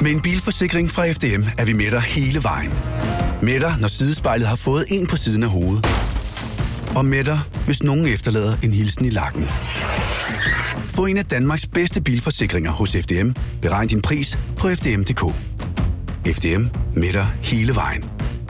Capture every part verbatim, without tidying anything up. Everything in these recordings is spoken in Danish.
Med en bilforsikring fra F D M er vi med dig hele vejen. Med dig, når sidespejlet har fået en på siden af hovedet. Og med dig, hvis nogen efterlader en hilsen i lakken. Få en af Danmarks bedste bilforsikringer hos F D M. Beregn din pris på f d m punktum d k. F D M, med dig hele vejen.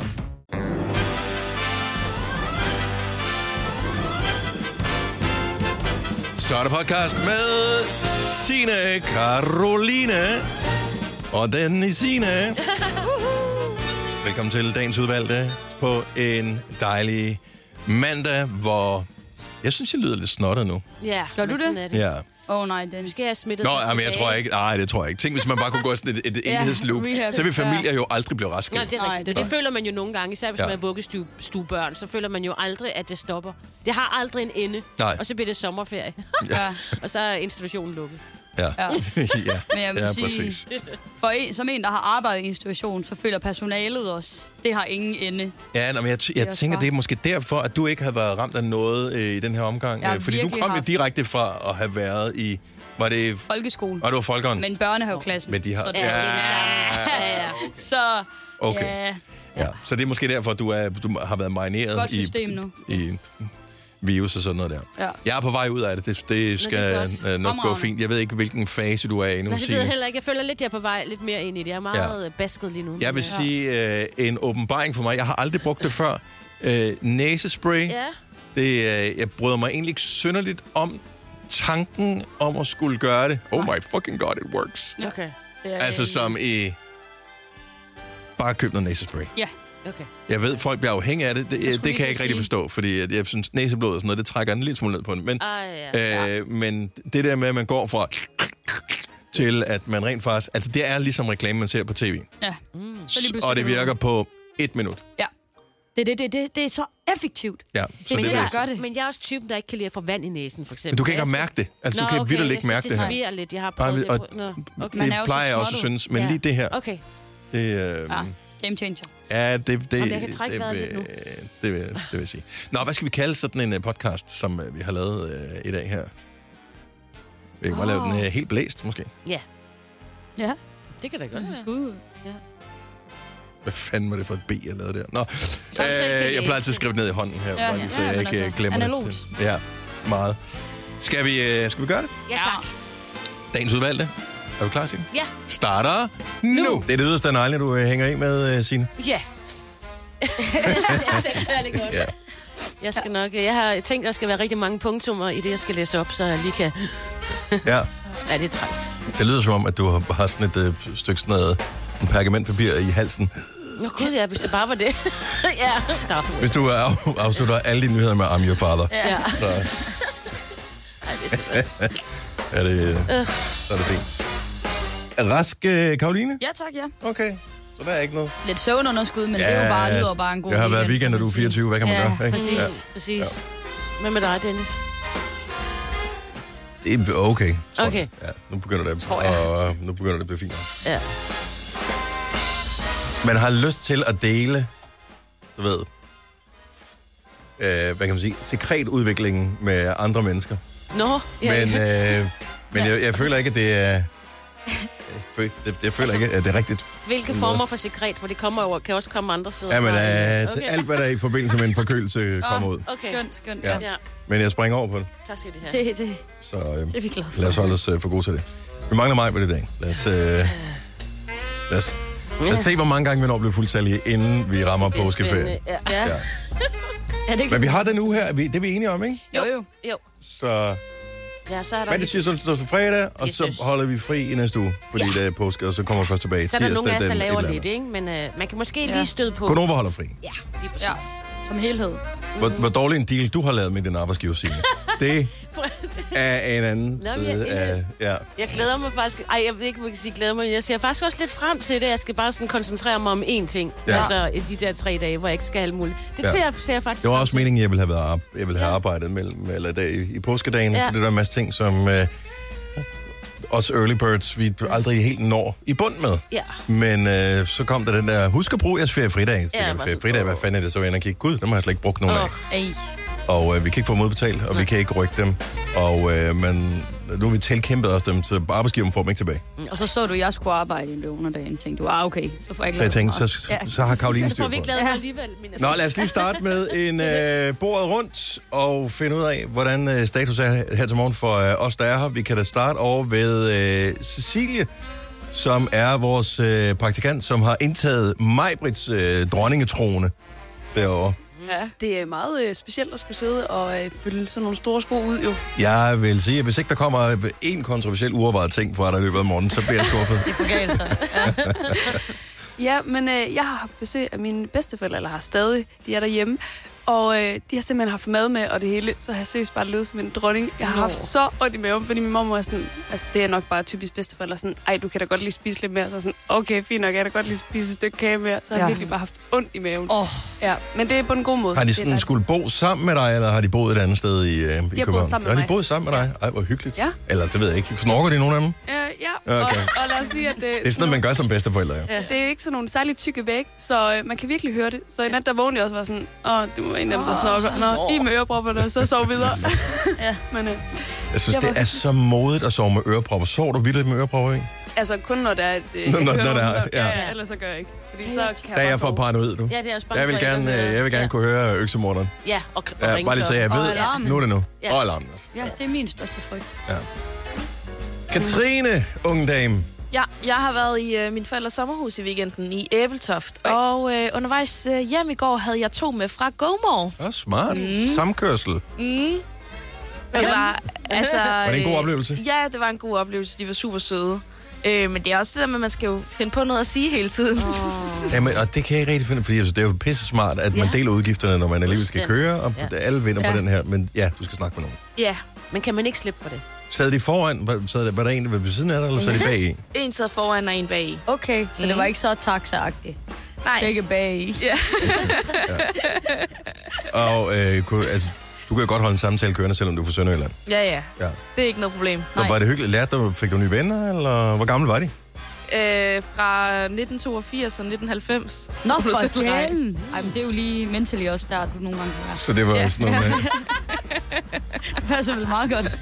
Så er der podcast med Signe, Caroline og den i Signe. Velkommen til dagens udvalgte på en dejlig mandag, hvor jeg synes, jeg lyder lidt snottet nu. Ja, gør du det? Ja. Åh oh, nej, den skal jeg smitte. Nå, jamen, jeg tror ikke. Nej, det tror jeg ikke. Tænk, hvis man bare kunne gå sådan et, et ja, evighedsloop, så vil familier ja. jo aldrig blive raske. Nej, det er Nej, rigtigt. Det, det føler man jo nogle gange, især hvis ja. man er vuggestuebørn, så føler man jo aldrig, at det stopper. Det har aldrig en ende. Nej. Og så bliver det sommerferie. Ja. Og så er institutionen lukket. Ja. Ja. ja. Men jeg vil ja, sige, præcis. for en, som en, der har arbejdet i institution, så føler personalet også, det har ingen ende. Ja, nå, men jeg, jeg tænker, det er måske derfor, at du ikke har været ramt af noget øh, i den her omgang. Øh, fordi du kom jo direkte fra at have været i... Var det... Folkeskole. Og det var folkeren. Men børnehaveklassen. Men de har... Så det Ja, er det er det samme. Ja, ja. Så... Okay. Ja. Ja, så det er måske derfor, at du, er, du har været marineret Godt i, system nu. i virus og sådan noget der. Ja. Jeg er på vej ud af det. Det, det skal Nå, det nok gå fint. Jeg ved ikke, hvilken fase du er i nu. Nej, det ved jeg heller ikke. Jeg føler lidt, jeg er på vej lidt mere ind i det. Jeg er meget ja. basket lige nu. Jeg vil ja. sige øh, en åbenbaring for mig. Jeg har aldrig brugt det før. Øh, næsespray. Ja. Det, øh, jeg bryder mig egentlig ikke synderligt om tanken om at skulle gøre det. Oh my fucking god, it works. Okay. Det er Altså en... som i... Bare køb noget næsespray. Ja. Okay. Jeg ved, folk bliver afhængige af det. Det, det kan jeg ikke sige. rigtig forstå, fordi at jeg synes, næseblod og sådan noget, det trækker en lille smule ned på den. Men, Ej, ja. øh, men det der med, at man går fra til, at man rent faktisk... Altså, det er ligesom reklame, man ser på tv. Ja. Mm. Så lige og det virker på et minut. Ja. Det, det, det, det, det er så effektivt. Ja, så Men, det jeg, vil... gør det. men jeg er også typen, der ikke kan lide at få vand i næsen, for eksempel. Men du kan ikke engang mærke det. Altså, Nå, du kan okay, vitterligt ikke mærke det her. Det sviger lidt. Jeg har prøvet Nej, og, det. Nå, okay. Det plejer jeg også at synes, men ja. lige det her... Okay. Det, øh, Ja, game changer. Ja, det, det, Om jeg kan trække det, vejret det, lidt nu. det, det, vil, det vil jeg sige. Nå, hvad skal vi kalde sådan en uh, podcast, som uh, vi har lavet uh, i dag her? Vi kan bare lave den uh, helt blæst, måske. Ja. Ja. Det kan da godt være. Skud. Ja. Hvad fanden var det for et B, jeg lavede der? Nå, øh, jeg plejer altid at skrive det ned i hånden her, Ja, bare lige, så ja, jeg men ikke altså, glemmer analogt. det. Til. Ja, meget. Skal vi, uh, skal vi gøre det? Ja, tak. Dagens udvalgte. Er du klar, Signe? Ja. Starter nu. nu. Det er det yderste af neglene, du uh, hænger i med, uh, Signe. Ja. det er særlig godt. Ja. Jeg skal nok... Jeg har tænkt, at der skal være rigtig mange punktummer i det, jeg skal læse op, så jeg lige kan... Ja. Ja, det er træls. Det lyder som om, at du har, har sådan et uh, stykke sådan noget en pergamentpapir i halsen. Nå gud, ja, hvis det bare var det. ja, der er Hvis du af, afslutter alle dine nyheder med I'm your father. Ja. Så, Ej, det er så er det, uh. så er det fint. Rask, uh, Karoline? Ja, tak, ja. Okay, så der er ikke noget. Lidt søvnunderskud, men ja, det er jo bare, lyder bare en god det har været weekend, weekend, og du er fireogtyve. Hvad kan man ja, gøre? Ikke? Præcis, Ja. præcis. Ja. Hvad med dig, Dennis? Det er okay, tror Okay. jeg. Ja, nu begynder det, Tror jeg. og, nu begynder det at blive fint. Ja. Man har lyst til at dele, du ved, øh, hvad kan man sige, sekretudviklingen med andre mennesker. Nå, ja. Men, øh, men jeg, jeg føler ikke, at det er... Jeg, jeg, jeg føler Altså, ikke, at det er rigtigt. Hvilke former for sekret? For det kommer jo, kan også komme andre steder. Ja, men fra. øh, okay. alt, hvad der er i forbindelse med en forkølelse, kommer ud. Okay. Skønt, skønt. Ja. Ja. Ja. Men jeg springer over på det, Tak skal I have. Det, det, så øh, det er vi glade for. lad os holde os øh, for gode til det. Vi mangler mig på det i dag. Lad os, øh, lad os, lad os se, hvor mange gange vi når at blive fuldtallige, inden vi rammer Det er påskeferien. spændende. Ja. Ja. Ja. Ja, det Men vi har den uge her, vi- det er vi enige om, ikke? Jo, jo. Jo. Så Ja, så er der... mandag, tirsdag, onsdag, torsdag, fredag, og Yes, så yes. holder vi fri i næste uge, fordi Ja. det er påske, og så kommer vi først tilbage Så er der nogle af os, der den laver et eller lidt, andet. ikke? Men øh, man kan måske Ja. lige støde på... Godnova holder fri. Ja, lige præcis. Ja, som helhed. Hvor, hvor dårlig en deal du har lavet med din arbejdsgiver, Signe. Det er en anden Nå, men side jeg- af... Ja. Jeg glæder mig faktisk... Ej, jeg ved ikke, om jeg kan sige glæder mig. Jeg ser faktisk også lidt frem til det. Jeg skal bare sådan koncentrere mig om én ting. Ja. Altså i de der tre dage, hvor jeg ikke skal alt muligt. Det Ja. ser, ser jeg faktisk Det var frem også til. meningen, jeg ville have, været, jeg ville have arbejdet mellem, eller der, i, i påskedagen, Ja. ja. fordi der er en masse ting, som øh, os early birds, vi aldrig helt når i bund med. Ja. Men øh, så kom der den der, husk at bruge jeres feriefridag. Ja, Ja, bare ferie fridag, hvad fanden er det? Så var jeg inde og kigge, gud, dem har jeg slet ikke brugt nogen Åh. af. Ej. Og øh, vi kan ikke få dem udbetalt, og vi kan ikke rykke dem. Og øh, man nu har vi tilkæmpet os dem, så arbejdsgiveren får dem ikke tilbage. Og så så du, at jeg skulle arbejde i løven af dagen. Tænkte du, ah okay, så får jeg ikke Så jeg lavet tænkte, så, så, så har Karoline Så styr får på vi ikke det. lavet noget alligevel. Nå, lad os lige starte med en øh, bordet rundt og finde ud af, hvordan øh, status er her til morgen for øh, os, der er her. Vi kan da starte over ved øh, Cecilie, som er vores øh, praktikant, som har indtaget Maj-Brits øh, dronningetrone derovre. Ja, det er meget øh, specielt at skulle sidde og øh, fylde sådan nogle store sko ud, jo. Jeg vil sige, at hvis ikke der kommer en kontroversiel uovervejet ting fra dig i løbet af morgenen, så bliver jeg skuffet. Det er forgælelser. Ja. Ja, men øh, jeg har haft besøg af mine bedsteforældre, eller har stadig, de er derhjemme. Og øh, de har simpelthen haft mad med, og det hele, så har jeg seriøst bare levet som en dronning. Jeg har Nå. haft så ondt i maven, fordi min mor er sådan, altså det er nok bare typisk bedsteforældre, sådan, ej, du kan da godt lige spise lidt mere. Så sådan, okay, fint nok, jeg kan da godt lige spise et stykke kage mere. Så har jeg Ja. virkelig bare haft ondt i maven. Åh, oh, Ja, men det er på en god måde. Har de Det er sådan dejligt. skulle bo sammen med dig, eller har de boet et andet sted i, øh, i København? boet sammen med Har de mig. boet sammen med dig? Ej, hvor hyggeligt. Ja. Eller det ved jeg ikke. Snorker de nogen af dem? Øh, ja, Okay. og, og lad os sige, at det, Det er sådan noget, man gør som bedsteforældre, ja. det er ikke sådan nogle særligt tykke væg, så øh, man kan virkelig høre det. Så i nat, der vågnede jeg også og var sådan, åh, det var en af dem, der snorker. Nå, I med ørepropperne, og så sov videre. ja. Men øh, Jeg synes, Jeg det var- er så modigt at sove med ørepropper. Sover du vildt med ørepropper i? altså kun når der er et... Øh, Når- når- et når der er- høreapparat. ja. ja. ja. Ellers så gør jeg ikke. Fordi så kan Da jeg er bare jeg for sove. paranoid, du. Ja, det er også bare Jeg vil for, at gerne, hører- øh, jeg vil gerne ja. kunne høre øksemorderen. Ja, og, og Ja, ringe bare lige så jeg Og ved, alarmen. nu er det nu. Ja. Og alarmen også. ja, det er min største frygt. Katrine, unge dame. Ja, jeg har været i øh, min forældres sommerhus i weekenden i Æbeltoft. Og øh, undervejs øh, hjem i går havde jeg to med fra GoMore. Ja, smart. Samkørsel. Mm. Det var, altså, Var det en god øh, oplevelse? Ja, det var en god oplevelse. De var super søde. Øh, men det er også det der med, at man skal jo finde på noget at sige hele tiden. Oh. Jamen, og det kan jeg ikke rigtig finde, fordi altså, det er jo pisse smart, at man Ja. deler udgifterne, når man alligevel skal Fuldstændig. køre, og Ja. alle vinder Ja. på den her. Men ja, du skal snakke med nogen. Ja, Men kan man ikke slippe for det? Sad de foran? Var, sad der, var der en ved siden af dig, eller sad de bag i? en sad foran og en bag i. Okay, så mm. det var ikke så taxa-agtigt. Nej. Begge bag i. Ja. Og øh, kunne, altså, du kan jo godt holde en samtale kørende, selvom du er fra Sønderjylland. ja, ja. Ja. Det er ikke noget problem. Så var det hyggeligt? Lærte du, fik du nye venner, eller hvor gamle var de? Øh, fra nitten toogfirs og nitten halvfems. Nå, for Nej. helvede. Ej, men det er jo lige mentally også der, du nogle gange kan være. Så det var ja. sådan noget med... Det passer vel meget godt.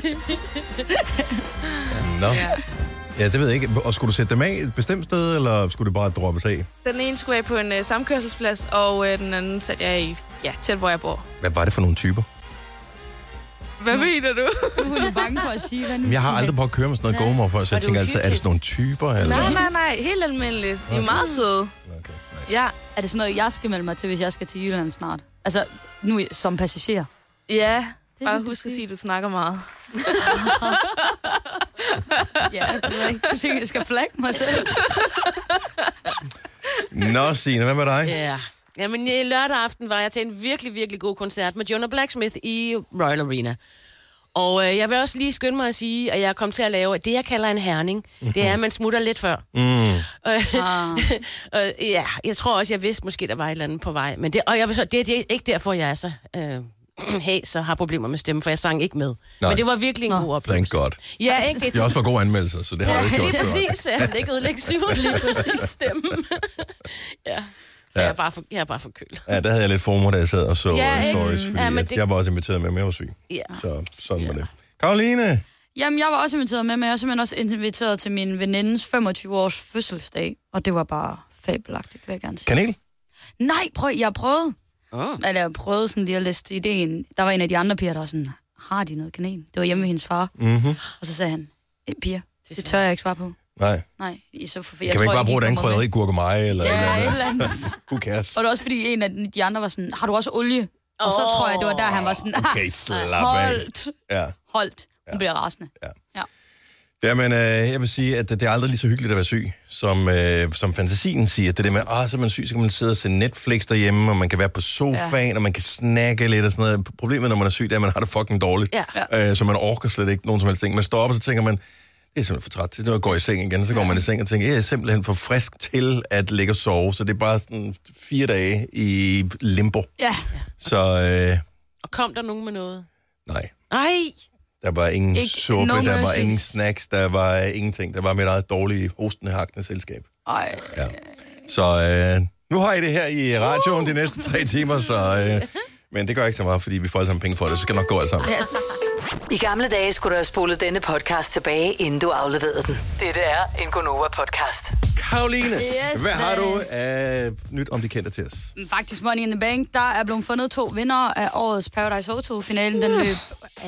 Nå. Ja. Ja, det ved jeg ikke. Og skulle du sætte dem af et bestemt sted, eller skulle det bare droppes af? Den ene skulle jeg på en uh, samkørselsplads, og uh, den anden satte jeg i, ja, tæt hvor jeg bor. Hvad var det for nogle typer? Hvad mener du? Nu er du bange for at sige, hvad nu Jamen, jeg har siger. aldrig prøvet at køre med sådan noget GoMore før, så jeg det tænker altid, er det uhyggeligt? sådan nogle typer? Eller? nej, nej, nej. Helt almindeligt. De er meget søde. Okay, nice. Ja. Er det sådan noget, jeg skal melde mig til, hvis jeg skal til Jylland snart? Altså, nu som passager. Ja. Det Bare vil du husk at sige. sige, at du snakker meget. Ja, det er ikke. Du siger, jeg skal flagge mig selv. Nå, Signe, hvad med dig? Ja. Jamen, i lørdag aften var jeg til en virkelig, virkelig god koncert med Jonah Blacksmith i Royal Arena. Og øh, jeg vil også lige skynde mig at sige, at jeg kom til at lave det, jeg kalder en herning. Mm-hmm. Det er, at man smutter lidt før. Mm. Ah. og, ja, jeg tror også, jeg vidste måske, der var et eller andet på vej. Men det, og jeg vil så, det, det er ikke derfor, jeg er så... Øh, hey, så har problemer med stemmen, for jeg sang ikke med. Nej. Men det var virkelig en Nå. god oplevelse. Thank God. Ja, ikke? Det Det er også for gode anmeldelser, så det har du ikke gjort. lige så. præcis. Jeg har ikke ødelægget Simon lige præcis stemmen. ja. Så Ja. jeg er bare for, jeg er bare forkølet. Ja, der havde jeg lidt former, da jeg sad og så Ja, ja, ikke? stories, fordi Ja, ja, men det... det- jeg var også inviteret med, men jeg var syg. Ja. Så sådan ja. var det. Karoline! Jamen, jeg var også inviteret med, men jeg var simpelthen også inviteret til min venindes femogtyve-års fødselsdag. Og det var bare fabelagtigt, vil jeg gerne sige. Kanel? Nej, prøv, jeg prøvede. Oh. Eller jeg prøvede sådan lige at liste ideen. Der var en af de andre piger, der var sådan, har de noget kanel? Det var hjemme ved hendes far. Mm-hmm. Og så sagde han, "Eh, piger, det tør jeg ikke svare på. Nej. Nej, i så for, Kan vi ikke bare bruge den krydderi, gurkemeje eller Ja, et et eller eller andet? andet. Who cares? Og det var også fordi en af de andre var sådan, har du også olie? Og så Åh. tror jeg, det var der, han var sådan, ah, Okay, slap af. holdt, Ja. holdt. Hun bliver rasende. Jamen, øh, jeg vil sige, at det er aldrig lige så hyggeligt at være syg, som, øh, som fantasien siger. Det der med, at så er man syg, så kan man sidde og se Netflix derhjemme, og man kan være på sofaen, ja. og man kan snakke lidt og sådan noget. Problemet, når man er syg, det er, at man har det fucking dårligt. Ja. Øh, så man orker slet ikke nogen som helst ting. Man står op, og så tænker man, det er simpelthen for træt til, nu går jeg i seng igen. Så går man i seng og tænker, jeg er simpelthen for frisk til at ligge og sove. Så det er bare sådan fire dage i limbo. Ja. Så øh, Og kom der nogen med noget? nej. Nej! Der var ingen Ikke suppe, no der var mercy. ingen snacks, der var ingenting. Der var mit eget dårlige, hostende, hakkende selskab. Ej. Ja. Så øh, nu har I det her i radioen de næste tre timer, så øh, Men det gør ikke så meget, fordi vi får alle sammen penge for det, så skal det nok gå alt sammen. Yes. I gamle dage skulle du have spolet denne podcast tilbage, inden du afleverede den. Dette er en Gonova-podcast. Karoline, Yes, hvad har du yes. af nyt om de kendte til os? Faktisk Money in the Bank, der er blevet fundet to vinder af årets Paradise Hotel-finalen. Den løb,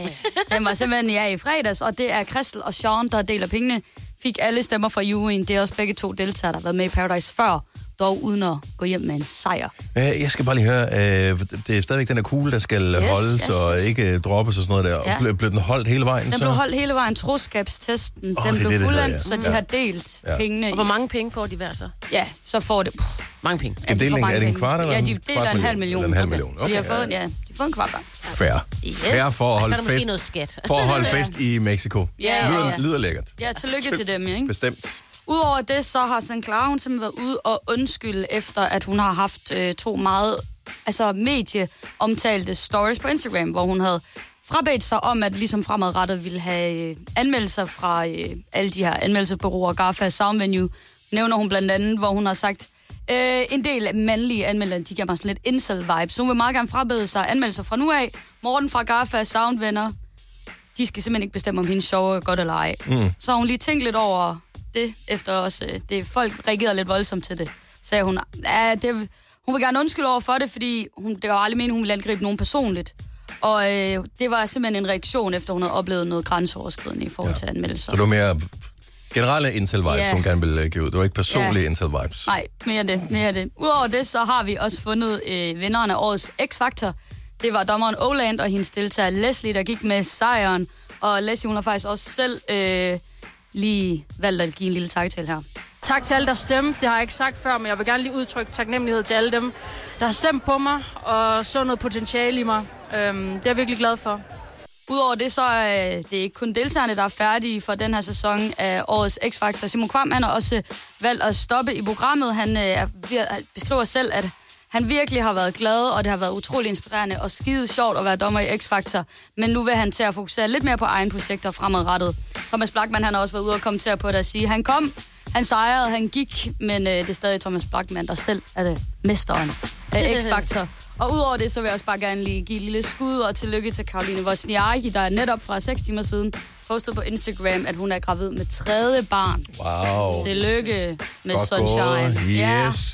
den var simpelthen ja, i fredags, og det er Christel og Sean, der deler pengene. Fik alle stemmer fra juryen. Det er også begge to deltagere, der har været med i Paradise før, dog uden at gå hjem med en sejr. Jeg skal bare lige høre, øh, det er stadigvæk den der kugle, der skal yes, holdes yes, og yes. ikke droppes og sådan noget der. Ja. Og blev, blev den holdt hele vejen? Den så? blev holdt hele vejen, troskabstesten. Åh, Den det er blev det, det fuldendt, hedder, ja. så de Ja. har delt Ja. pengene. Og hvor mange penge får de hver så? Ja, så får det... Pff, Mange penge. En de får deling, mange er det en penge. kvart eller Ja, en de kvart deler en halv million? million. Eller en halv million. Så de har Okay, fået, ja. ja, de har fået en kvart hver. Fair. Yes. Fair for at Og holde så er der måske fest. noget skat. For at holde fest i Mexico. Ja, lyder, ja. lyder lækkert. Ja, tillykke til dem, ikke? Bestemt. Udover det, så har Sinclair hun simpelthen været ude og undskylde, efter at hun har haft øh, to meget altså medieomtalte stories på Instagram, hvor hun havde frabedt sig om, at ligesom fremadrettet ville have øh, anmeldelser fra øh, alle de her anmeldelsesbureauer, Garfa Sound Venue, nævner hun blandt andet, hvor hun har sagt, øh, en del mandlige anmeldere, de giver mig sådan lidt incel-vibes, så hun vil meget gerne frabede sig anmeldelser fra nu af. Morten fra Garfa Sound venner, de skal simpelthen ikke bestemme, om hendes show er godt eller ej. Mm. Så har hun lige tænkt lidt over det, efter også, det folk reagerede lidt voldsomt til det. Sagde hun, ja, det, hun vil gerne undskylde over for det, fordi hun, det var aldrig meningen, hun ville angribe nogen personligt. Og øh, det var simpelthen en reaktion, efter hun havde oplevet noget grænseoverskridende i forhold til anmeldelser. Så det var mere generelle incel-vibes, Ja. hun gerne ville give ud. Det var ikke personlige Ja. incel-vibes. Nej, mere det, mere det. Udover det, så har vi også fundet øh, vinderen af årets X-Factor. Det var dommeren Oland og hendes deltager Leslie, der gik med sejren. Og Leslie, hun har faktisk også selv øh, lige valgt at give en lille takketale her. Tak til alle, der stemte. Det har jeg ikke sagt før, men jeg vil gerne lige udtrykke taknemmelighed til alle dem, der har stemt på mig og så noget potentiale i mig. Øhm, det er jeg virkelig glad for. Udover det, så er det ikke kun deltagerne, der er færdige for den her sæson af årets X-Factor. Simon Kvam, han har også valgt at stoppe i programmet. Han øh, beskriver selv, at han virkelig har været glad, og det har været utrolig inspirerende og skide sjovt at være dommer i X-Factor. Men nu vil han til at fokusere lidt mere på egen projekter fremadrettet. Thomas Blachman, han har også været ude og kommentere på det og sige, han kom, han sejrede, han gik, men øh, det er stadig Thomas Blachman, der selv er det mesteren af X-Factor. Og udover det, så vil jeg også bare gerne lige give et lille skud og tillykke til Karoline Wozniacki, der netop fra seks timer siden postede på Instagram, at hun er gravid med tredje barn. Wow. Tillykke med Godt Sunshine. gået. Ja. Yes.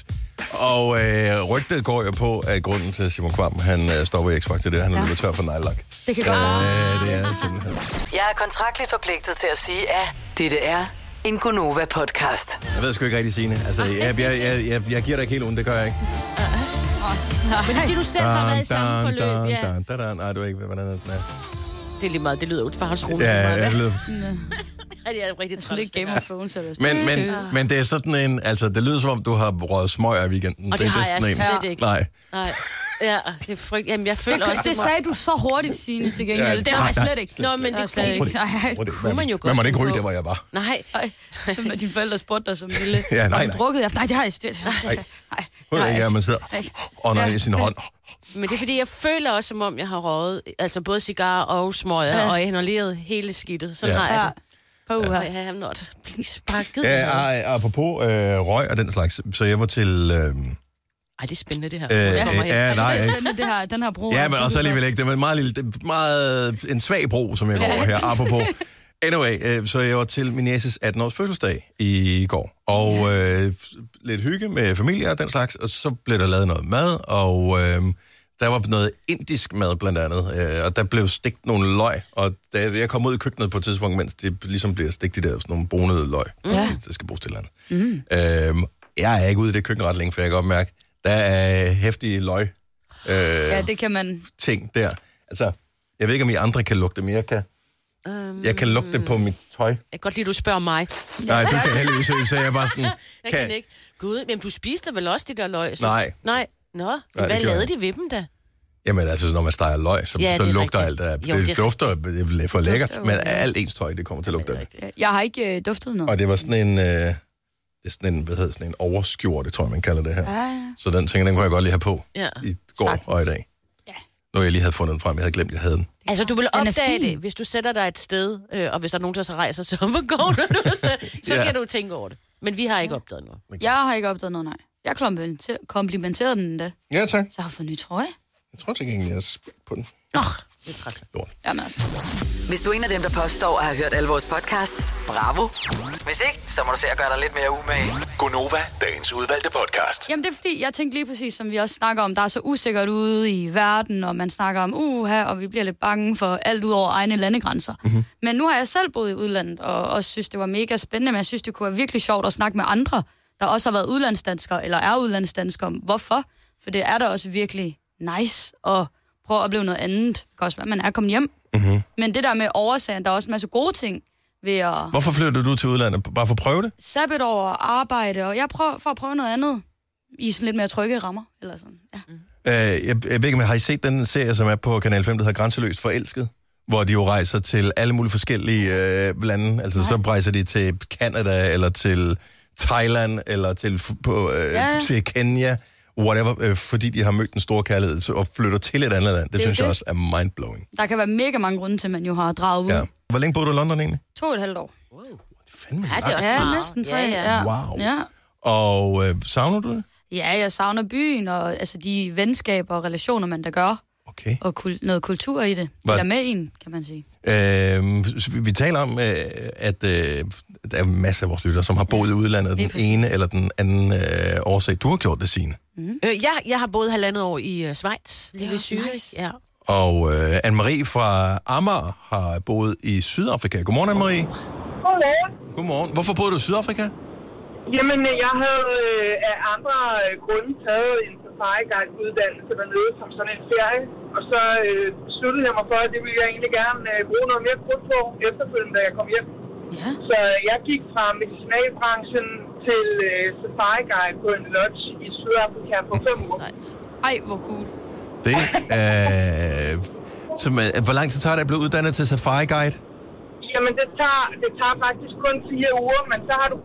Og øh, rygtet går jo på, at grunden til Simon Kvam, han øh, stopper i X-Factor, det er, at han er Ja. løbet tør for nejlak. Det kan godt være. Øh, det er simpelthen... Jeg er kontraktligt forpligtet til at sige, at dette er en Gonova-podcast. Jeg ved sgu ikke rigtig, Signe. Altså, jeg, jeg, jeg, jeg, jeg giver dig ikke helt ondt, det gør jeg ikke. Men fordi du selv har været i samme forløb, ja. Dan, dan, dan. Nej, du er ikke, hvordan er det? Nej. Det er lige meget, det lyder ud for hans rum. Ja, jeg lyder... Det er rigtig Jeg tror, træls, det er Game of Thrones. Eller Men, men, men det er sådan en... Altså, det lyder som om, du har røget smøger i weekenden. Og det er har sådan jeg en- slet ikke. Nej. Nej. Ja, det er frygt. Jamen, jeg føler også... Det, det sagde du så hurtigt, Signe, til gengæld. Ja, Det har jeg nej, slet ikke. Nå, men Det har jeg det slet ikke. Prøv det. Nej. Prøv det. kunne man jo godt Man må ikke finde ryge på. der, hvor jeg var. Nej. Nej, som når dine forældre spurgte dig som lille. Ja, nej, Har du nej. drukket? Nej, det har jeg ikke. Nej, Nej. nej. Prøv det, ja, man sidder... Og nej, i sin hånd. Men det er fordi, jeg føler også, som om jeg har røget altså både cigar og smøger, Ja. og inhaleret hele skidtet. Sådan Ja. har jeg det. Puha. I have not. Please, bare gid. Ja, Ja, ej, apropos øh, røg og den slags, så jeg var til... Øh, Ej, det er spændende, det her. øh, Jeg kommer hjem. ja, nej, Det er ikke. spændende, det her, den her bro. Ja, men også alligevel ikke. Det var en meget, lille, det er meget en svag bro, som jeg går over her, apropos. Anyway, øh, så jeg var til min næses atten-års fødselsdag i går. Og øh, lidt hygge med familie og den slags, og så blev der lavet noget mad, og øh, der var noget indisk mad blandt andet, øh, og der blev stegt nogle løg, og da jeg kom ud i køkkenet på et tidspunkt, mens det ligesom bliver stegt i der, sådan nogle brunede løg, ja. Det skal bruges til noget andet. Mm. Øh, jeg er ikke ude i det køkken ret længe, for jeg kan godt mærke, der er hæftige løg. Øh, Ja, det kan man... ting der. Altså, jeg ved ikke, om I andre kan lugte, men jeg kan, Um, jeg kan lugte på mit tøj. Jeg kan godt lide, at du spørger mig. Nej, du kan heldigvis ikke, så jeg bare sådan... Jeg kan ikke. Gud, men du spiste vel også de der løg? Så... Nej. Nej. Nå, Nej, hvad det gjorde lavede jeg. de ved dem da? Jamen altså, når man steger løg, så, Ja, ja, så det er lugter rigtigt. alt af. Jo, Det, det er dufter det er for lækkert, Dufter jo, men ja. alt ens tøj, det kommer til at lugte af. Jeg har ikke øh, duftet noget. Og det var sådan en... Øh, det er sådan en, hvad hedder sådan en overskjorte, tror jeg, man kalder det her. Ja, Så den tænker, den kunne jeg godt lige have på Ja. i går Sagtens. og i dag. Ja. Nu jeg lige havde fundet den frem, jeg havde glemt, jeg havde den. Altså, du vil Den er opdage fin. det, hvis du sætter dig et sted, øh, og hvis der er nogen, der så rejser sig op og går, så, så Ja. kan du tænke over det. Men vi har ikke opdaget noget. Jeg har ikke opdaget noget, nej. Jeg komplimenterede, komplimenterede den da. Ja, tak. Så jeg har fået en ny trøje. Jeg tror ikke engang, jeg er spændt på den. Nå, det er træt. Jamen altså. Hvis du er en af dem, der påstår at have hørt alle vores podcasts, bravo. Hvis ikke, så må du se at gøre dig lidt mere umage. Gonova, dagens udvalgte podcast. Jamen det er fordi, jeg tænkte lige præcis, som vi også snakker om, der er så usikkert ude i verden, og man snakker om uha, og vi bliver lidt bange for alt ud over egne landegrænser. Mm-hmm. Men nu har jeg selv boet i udlandet, og også synes, det var mega spændende, men jeg synes, det kunne være virkelig sjovt at snakke med andre, der også har været udlandsdanskere, eller er udlandsdanskere. Hvorfor? For det er da også virkelig nice at prøve at opleve noget andet. Det kan også være, man er kommet hjem. Mm-hmm. Men det der med oversagen, der er også en masse gode ting ved at... Hvorfor flyttede du til udlandet? Bare for at prøve det? Sabbatår og arbejde, og jeg prøver for at prøve noget andet i sådan lidt mere trygge rammer. Eller sådan. Ja. Mm. Øh, jeg, jeg ved ikke, har I set den serie, som er på Kanal fem, der hedder Grænseløst Forelsket? Hvor de jo rejser til alle mulige forskellige øh, lande. Altså Nej. Så rejser de til Canada, eller til Thailand, eller til, på, øh, ja. til Kenya, whatever, øh, fordi de har mødt en stor kærlighed og flytter til et andet land. Det, det synes det. jeg også er mindblowing. Der kan være mega mange grunde til, at man jo har draget ud. Ja. Hvor længe boede du i London egentlig? To og et halvt år. Wow. Det er fandme ja, det er også ja, meget. næsten tre. Ja, ja. Ja. Wow. Ja. Og øh, savner du det? Ja, jeg savner byen, og altså, de venskaber og relationer, man der gør. Okay. Og kul- noget kultur i det. Det er med en, kan man sige. Øh, vi taler om, øh, at øh, der er masser af vores lyttere, som har boet i udlandet den ene eller den anden øh, årsag. Du har gjort det, Signe. Mm. Øh, ja, jeg har boet halvandet år i uh, Schweiz. Det er Zürich. Nice. Ja. Og øh, Anne-Marie fra Amager har boet i Sydafrika. Godmorgen, Anne-Marie. Godmorgen. Godmorgen. Hvorfor boede du i Sydafrika? Jamen, jeg havde øh, af andre øh, grunde taget en safari-guide-uddannelse dernede som sådan en ferie. Og så øh, besluttede jeg mig for, at det ville jeg egentlig gerne øh, bruge noget mere krudt på efterfølgende, da jeg kom hjem. Ja. Så jeg gik fra medicinalbranchen til øh, safari-guide på en lodge i Sydafrika på fem uger. Ej, hvor cool. Det øh, som, øh, hvor lang tid tager det at blive uddannet til safari-guide? Jamen, det tager, det tager faktisk kun fire uger, men så har du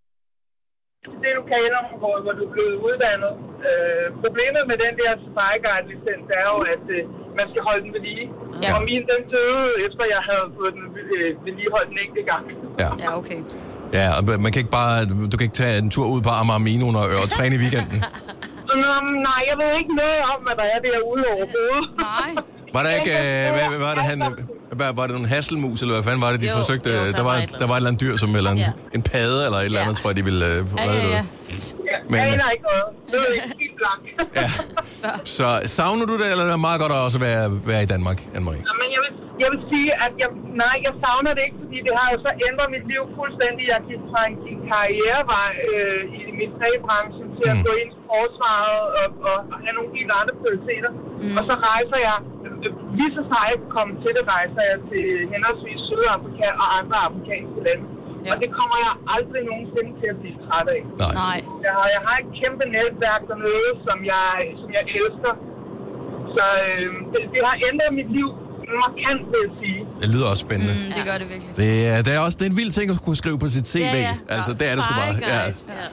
det lokalområde, hvor du er blevet uddannet. Øh, problemet med den der safari-guide-licens er jo, at øh, man skal holde den ved lige. Ja. Og min, den døde, efter jeg havde fået den øh, vedligeholdt den enkelt gang. Ja. Ja, okay. Ja, og man kan ikke bare, du kan ikke tage en tur ud på Amager Mino og, og træne i weekenden. Nå, nej, jeg ved ikke noget om, hvad der er derude overhovedet. Nej. Var der ikke, øh, hvad, hvad var det han, var, var det nogle hasselmus, eller hvad fanden var det, de jo, forsøgte? Jo, der, der, var, var der var et eller andet dyr, som eller en, ja. en padde, eller et eller andet, ja. tror jeg, de ville... Øh, ja, ja, ja. Men, jeg aner ikke noget. Det er ikke helt blank. Ja. Så savner du det, eller er det meget godt at også være, være i Danmark, Anne-Marie? Ja, men jeg vil, jeg vil sige, at jeg, nej, jeg savner det ikke, fordi det har jo så ændret mit liv fuldstændig. Jeg gik fra en karrierevej øh, i medicinalbranchen til at mm. gå ind i forsvaret og, og have nogle helt andre prioriteter. Mm. Og så rejser jeg, lige så snart jeg kommer til det, rejser jeg til henholdsvis Sydafrika og andre afrikanske lande. Ja. Og det kommer jeg aldrig nogensinde til at blive træt af. Nej. Jeg har, jeg har et kæmpe netværk dernede, som jeg, som jeg elsker. Så øh, det, det har ændret mit liv markant, vil jeg sige. Det lyder også spændende. Mm, det gør det virkelig. Det er, det er også det er en vild ting at kunne skrive på sit C V. Ja, ja. Altså, det er det sgu bare. Ja.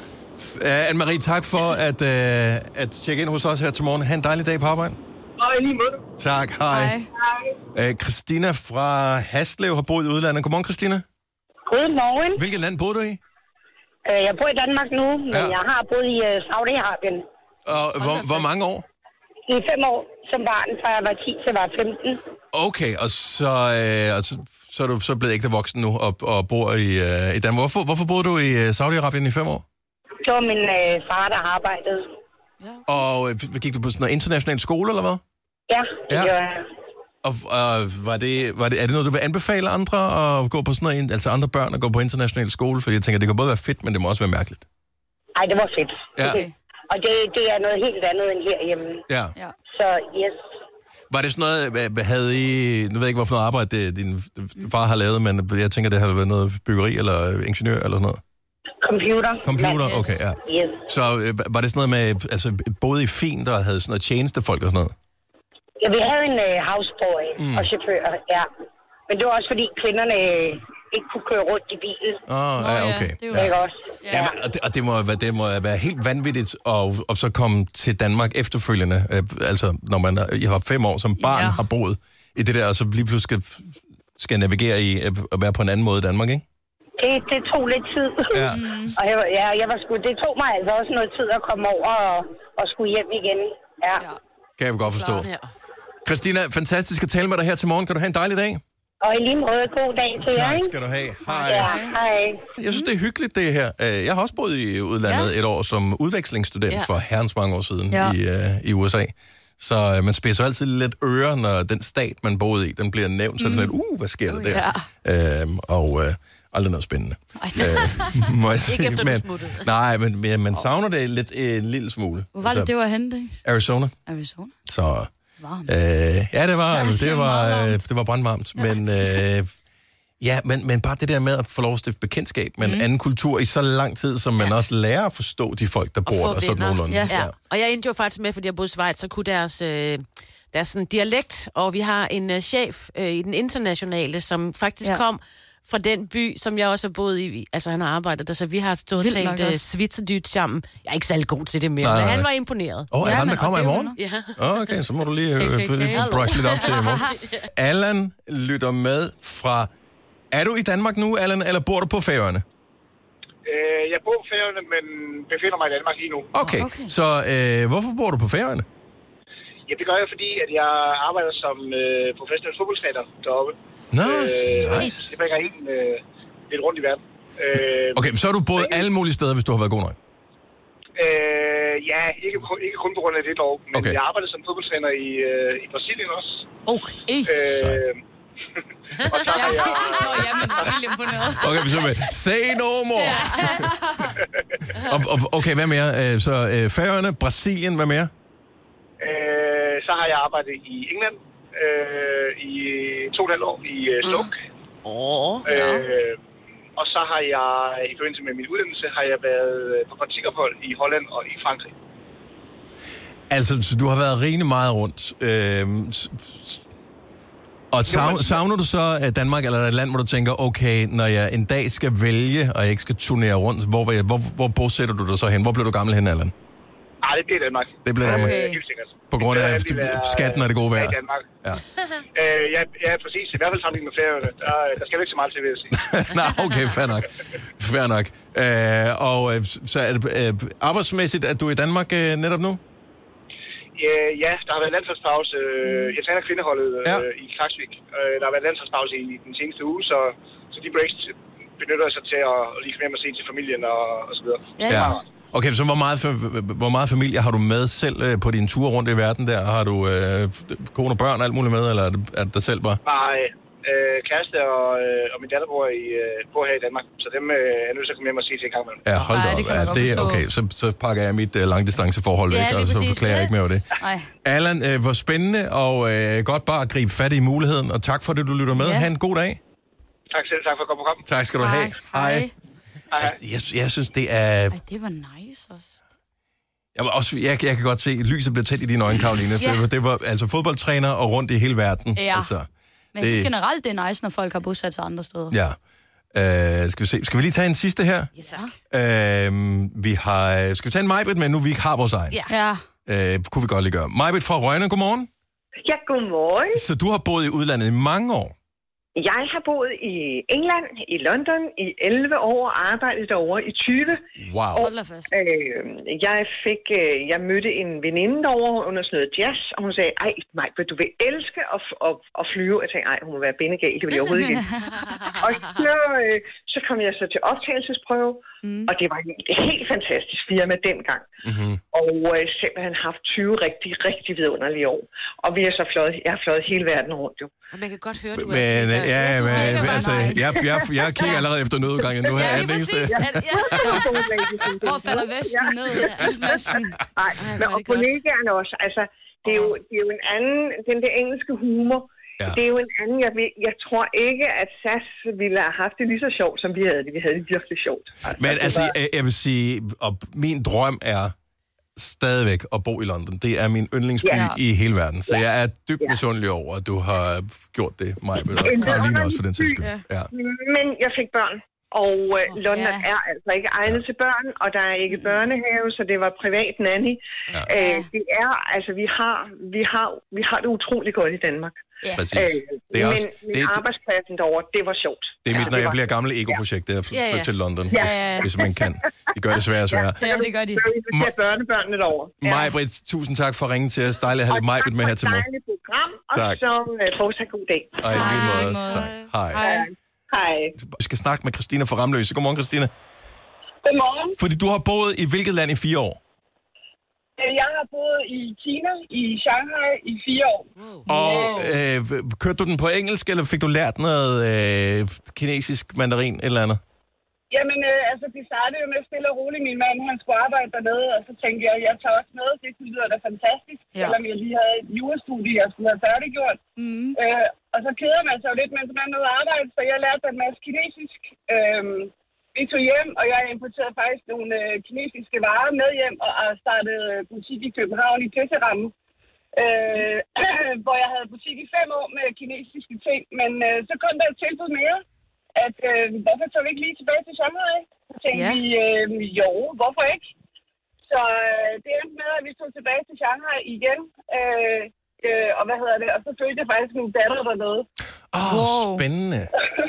Ja. Uh, Anne-Marie, tak for at, uh, at tjekke ind hos os her til morgen. Ha' en dejlig dag på arbejde. Og i lige måde. Tak, hej. Hej. Uh, Christina fra Haslev har boet i udlandet. Godmorgen, Christina. Godmorgen. Hvilket land boede du i? Uh, jeg bor i Danmark nu, men ja. jeg har boet i uh, Saudi-Arabien. Og hvor, hvor mange år? I fem år som barn, fra jeg var ti til jeg var femten. Okay, og så, øh, og så, så er du så blevet ægte voksen nu og, og bor i, øh, i Danmark. Hvorfor, hvorfor boede du i Saudi-Arabien i fem år? Det var min øh, far, der arbejdede. Ja. Og øh, gik du på sådan noget international skole, eller hvad? Ja, det ja. gjorde jeg. Og, og var det, var det, er det noget, du vil anbefale andre at gå på sådan noget, altså andre børn at gå på international skole? Fordi jeg tænker, det kan både være fedt, men det må også være mærkeligt. Nej, det var fedt. Ja. Okay. Og det, det er noget helt andet end herhjemme. Ja. ja. Så, yes. Var det sådan noget, hvad havde I, nu ved jeg ikke, hvorfor noget arbejde det, din far har lavet, men jeg tænker, det har været noget byggeri eller ingeniør eller sådan noget? Computer. Computer, yes. okay, ja. Yes. Så øh, var det sådan noget med, altså både i fin, der havde sådan noget tjenestefolk og sådan noget? Ja, vi havde en uh, houseboy mm. og chauffør, ja. Men det var også fordi kvinderne ikke kunne køre rundt i bilen. Åh, oh, ja, okay. Ja, det var også. Ja. Jamen, og det, og det, må, det må være helt vanvittigt at, at så komme til Danmark efterfølgende. Altså, når man I har fem år som barn ja. har boet i det der, og så lige pludselig skal, skal navigere i at være på en anden måde i Danmark, ikke? Det, det tog lidt tid. Ja. og jeg, ja, jeg var sgu, det tog mig altså også noget tid at komme over og, og skulle hjem igen. Ja. ja. Kan jeg godt forstå. Christina, fantastisk at tale med dig her til morgen. Kan du have en dejlig dag? Og i lige måde, god dag til jer. Tak skal du have. Hej. Ja, hej. Jeg synes, det er hyggeligt, det her. Jeg har også boet i udlandet ja. et år som udvekslingsstudent ja. for herrens mange år siden ja. i, uh, i U S A. Så uh, man spidser altid lidt ører, når den stat, man boede i, den bliver nævnt. Så mm. er det sådan, uh, hvad sker der der? Ja. Uh, og uh, aldrig noget spændende. Uh, må jeg sige. Ikke efter men, du nej, men, men man savner det lidt en lille smule. Hvor var det, altså, det var henne? Arizona. Arizona. Så... Øh, ja, det var, det var, øh, det var brandvarmt, men, øh, ja, men, men bare det der med at få lov at stifte bekendtskab med mm. en anden kultur i så lang tid, som man ja. også lærer at forstå de folk, der bor der, sådan nogenlunde. Ja. Ja. Og jeg endte jo faktisk med, fordi jeg boede i Schweiz, så kunne deres, øh, deres sådan, dialekt, og vi har en uh, chef øh, i den internationale, som faktisk ja. kom fra den by, som jeg også har boet i. Altså, han har arbejdet der, så vi har stået og talt uh, Schweizerdeutsch sammen. Jeg er ikke særlig god til det mere, nej, nej. men han var imponeret. Åh, oh, er ja, han, der kommer i morgen? Ja. Oh, okay, så må du lige uh, brush lidt op til i morgen. Allan lytter med fra... Er du i Danmark nu, Allan, eller bor du på Færøerne? Øh, jeg bor på Færøerne, men befinder mig i Danmark lige nu. Okay, okay. så øh, hvorfor bor du på Færøerne? Ja, det gør jeg, fordi at jeg arbejder som øh, professionel fodboldtræner deroppe. Nå, øh, nice. Det bringer en øh, lidt rundt i verden. Øh, okay, så har du boet alle mulige steder, hvis du har været god nok? Øh, ja, ikke, ikke kun på grund af det dog, men okay. jeg arbejder som fodboldtræner i, øh, i Brasilien også. Okay. Øh, og så har jeg... Nå, ja, men jeg er vildt imponeret. Okay, så med, say no more! og, og, okay, hvad mere? Så øh, Færøerne, Brasilien, hvad mere? Øh, så har jeg arbejdet i England øh, i to og et halvt år i øh, Sluk. Åh, oh, ja. øh, Og så har jeg, i forbindelse med min uddannelse, har jeg været på praktikophold i Holland og i Frankrig. Altså, så du har været rimelig meget rundt. Øh, og savner, savner du så Danmark, eller et land, hvor du tænker, okay, når jeg en dag skal vælge, og jeg ikke skal turnere rundt, hvor, hvor, hvor bosætter du dig så hen? Hvor bliver du gammel hen, Allan? Nej, det bliver Danmark. Det bliver Danmark. Okay. Helt sikkert. På grund af skatten og det gode vejr? Ja, Danmark. Ja. øh, ja, ja, præcis. I hvert fald sammenlignet med Færøerne. Der, der skal ikke så meget til, vil jeg sige. Nej, okay, fair nok. Fair nok. Øh, og så er det øh, arbejdsmæssigt, at du er i Danmark øh, netop nu? Ja, ja, der har været landsholdspause. Jeg træner kvindeholdet øh, ja. i Klaksvik. Øh, der har været landsholdspause i den seneste uge, så, så de breaks benytter sig til at, at lige komme hjem og se til familien og, og så videre. Ja. ja. Okay, så hvor meget, hvor meget familie har du med selv øh, på dine ture rundt i verden der? Har du øh, kone og børn og alt muligt med, eller er det, er det dig selv bare? Nej, øh, kæreste og, øh, og min datter bor, i, øh, bor her i Danmark, så dem øh, er nødt til at komme hjem og se til en gang imellem. Ja, hold da op. Ja, det, okay, så, så pakker jeg mit øh, langdistanceforhold væk, ja, og så forklarer jeg ikke mere over det. Nej. Allan, øh, hvor spændende og øh, godt bare at gribe fat i muligheden, og tak for det, du lytter med. Ja. Ha' en god dag. Tak selv, tak for at komme på. Tak skal du have. Hej. Hej. Altså, jeg, jeg synes, det er... Ej, det var nice også. Jeg, også, jeg, jeg kan godt se, at lyset blev tæt i dine øjne, Karoline. ja. det, var, det var altså fodboldtræner og rundt i hele verden. Ja, altså, men det, generelt det er nice, når folk har bosat sig andre steder. Ja. Uh, skal vi se. Skal vi lige tage en sidste her? Ja, tak. Uh, vi har... Skal vi tage en Majbrit med nu? Vi har vores egen. Ja. Uh, kunne vi godt lige gøre. Majbrit fra Rønne, godmorgen. Ja, godmorgen. Så du har boet i udlandet i mange år? Jeg har boet i England, i London, i elleve år og arbejdet derovre i tyve. Wow. Og, øh, jeg fik, øh, jeg mødte en veninde derovre under sådan noget jazz, og hun sagde, ej, Mike, du vil elske at, at, at flyve. Jeg tænkte, ej, hun må være bindegal, det vil jeg overhovedet ikke. Og så, øh, så kom jeg så til optagelsesprøve, mm. og det var et helt fantastisk firma dengang. Mm-hmm. Og øh, simpelthen haft tyve rigtig, rigtig vidunderlige år. Og vi har så fløjet, jeg har fløjet hele verden rundt, jo. Og man kan godt høre, du men, er... Ja, ja, men altså, jeg, jeg, jeg kigger allerede efter nødudgangen nu. Her ja, er det eneste. Hvor falder vesten ned? Nej, men og kollegaerne også. Altså, det er jo, det er jo en anden, den der engelske humor. Ja. Det er jo en anden, jeg, vil, jeg tror ikke, at S A S ville have haft det lige så sjovt, som vi havde det. Vi havde det virkelig sjovt. Altså, men altså, jeg, jeg vil sige, og min drøm er stadigvæk at bo i London. Det er min yndlingsby ja. i hele verden. Så ja. jeg er dybt ja. misundelig over, at du har gjort det, Maja, og Karoline også for den sags skyld. Ja. Men jeg fik børn, og uh, London ja. er altså ikke egnet ja. til børn, og der er ikke børnehave, så det var privat nanny. Ja. Uh, det er, altså, vi har, vi, har, vi har det utroligt godt i Danmark. Ja. Præcis. Øh, Det er men også- men det- arbejdspladsen derovre, det var sjovt. Det er mit, Ja, når jeg var- bliver gammel ego-projekt, det er at Ja, ja. flytte til London, Ja. hvis, hvis man kan. De gør det sværere og sværere. Ja, det gør de. Så vi ser børnebørnene derovre. Ja. Maj-Britt, tusind tak for at ringe til os. Dejligt at have lidt Maj-Britt med her til morgen. Dejligt program, og Tak. så uh, fortsat god dag. Og i lige måde. Tak. Hej. Hej. Hej. Vi skal snakke med Christina fra Ramløse. Godmorgen, Christina. Godmorgen. Fordi du har boet i hvilket land i fire år? Jeg har boet i Kina, i Shanghai, i fire år. Og øh, kørte du den på engelsk, eller fik du lært noget øh, kinesisk mandarin eller andet? Jamen, øh, altså, det startede jo med stille og roligt. Min mand, han skulle arbejde dernede, og så tænkte jeg, jeg tager også med. Det lyder da fantastisk, ja. Selvom jeg lige havde et jurastudie, jeg skulle have færdiggjort. Mm. Øh, og så keder man sig jo lidt, mens man er nede og arbejde, så jeg lærte en masse kinesisk. Øh, vi tog hjem, og jeg importerede faktisk nogle øh, kinesiske varer med hjem, og startede butik i København i Pisserammen. Øh, hvor jeg havde butik i fem år med kinesiske ting, men øh, så kom der et tilbud mere, at øh, hvorfor tager vi ikke lige tilbage til Shanghai? Så tænkte ja. vi, øh, jo, hvorfor ikke? Så øh, det endte med, at vi tog tilbage til Shanghai igen, øh, øh, og hvad hedder det, og så følte jeg faktisk min datter dernede. Åh, oh, wow. Spændende.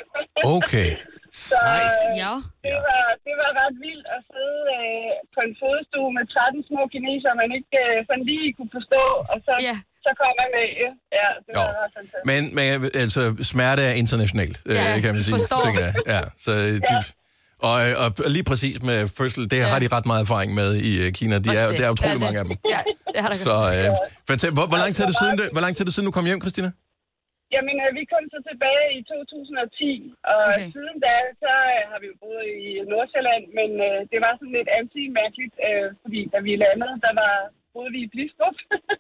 Okay. Så ja. det, var, det var ret vildt at sidde øh, på en fodstue med tretten små kinesere, man ikke øh, sådan lige kunne forstå, og så, yeah. så kom jeg med. Ja, det var ret fantastisk. Men, men altså, smerte er internationalt, ja, øh, kan man sige. Tænker jeg. Ja, så, de, ja. Og, og lige præcis med fødsel, det ja. har de ret meget erfaring med i uh, Kina. De er, der er utrolig ja, mange af dem. Ja, det har der så, øh, fortæl, hvor, hvor lang tid er det siden, det, hvor lang tid er det siden, du kom hjem, Christina? Jamen, øh, vi kom så tilbage i to tusind og ti, og okay. siden da, så øh, har vi jo boet i Nordsjælland, men øh, det var sådan lidt anti-mærkeligt, øh, fordi da vi landede, der var, boede vi i Blistrup,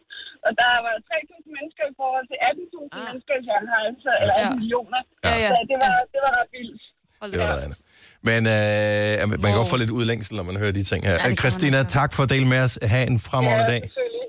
og der var tre tusind mennesker i forhold til atten tusind ah. mennesker i Shanghai, så, eller atten ja. millioner, ja, ja. Så det var, det var ret vildt. Det var ja. Men øh, man kan wow. godt få lidt udlængsel, når man hører de ting her. Ja, Christina, tak for at dele med os. Ha' en fremragende ja, dag.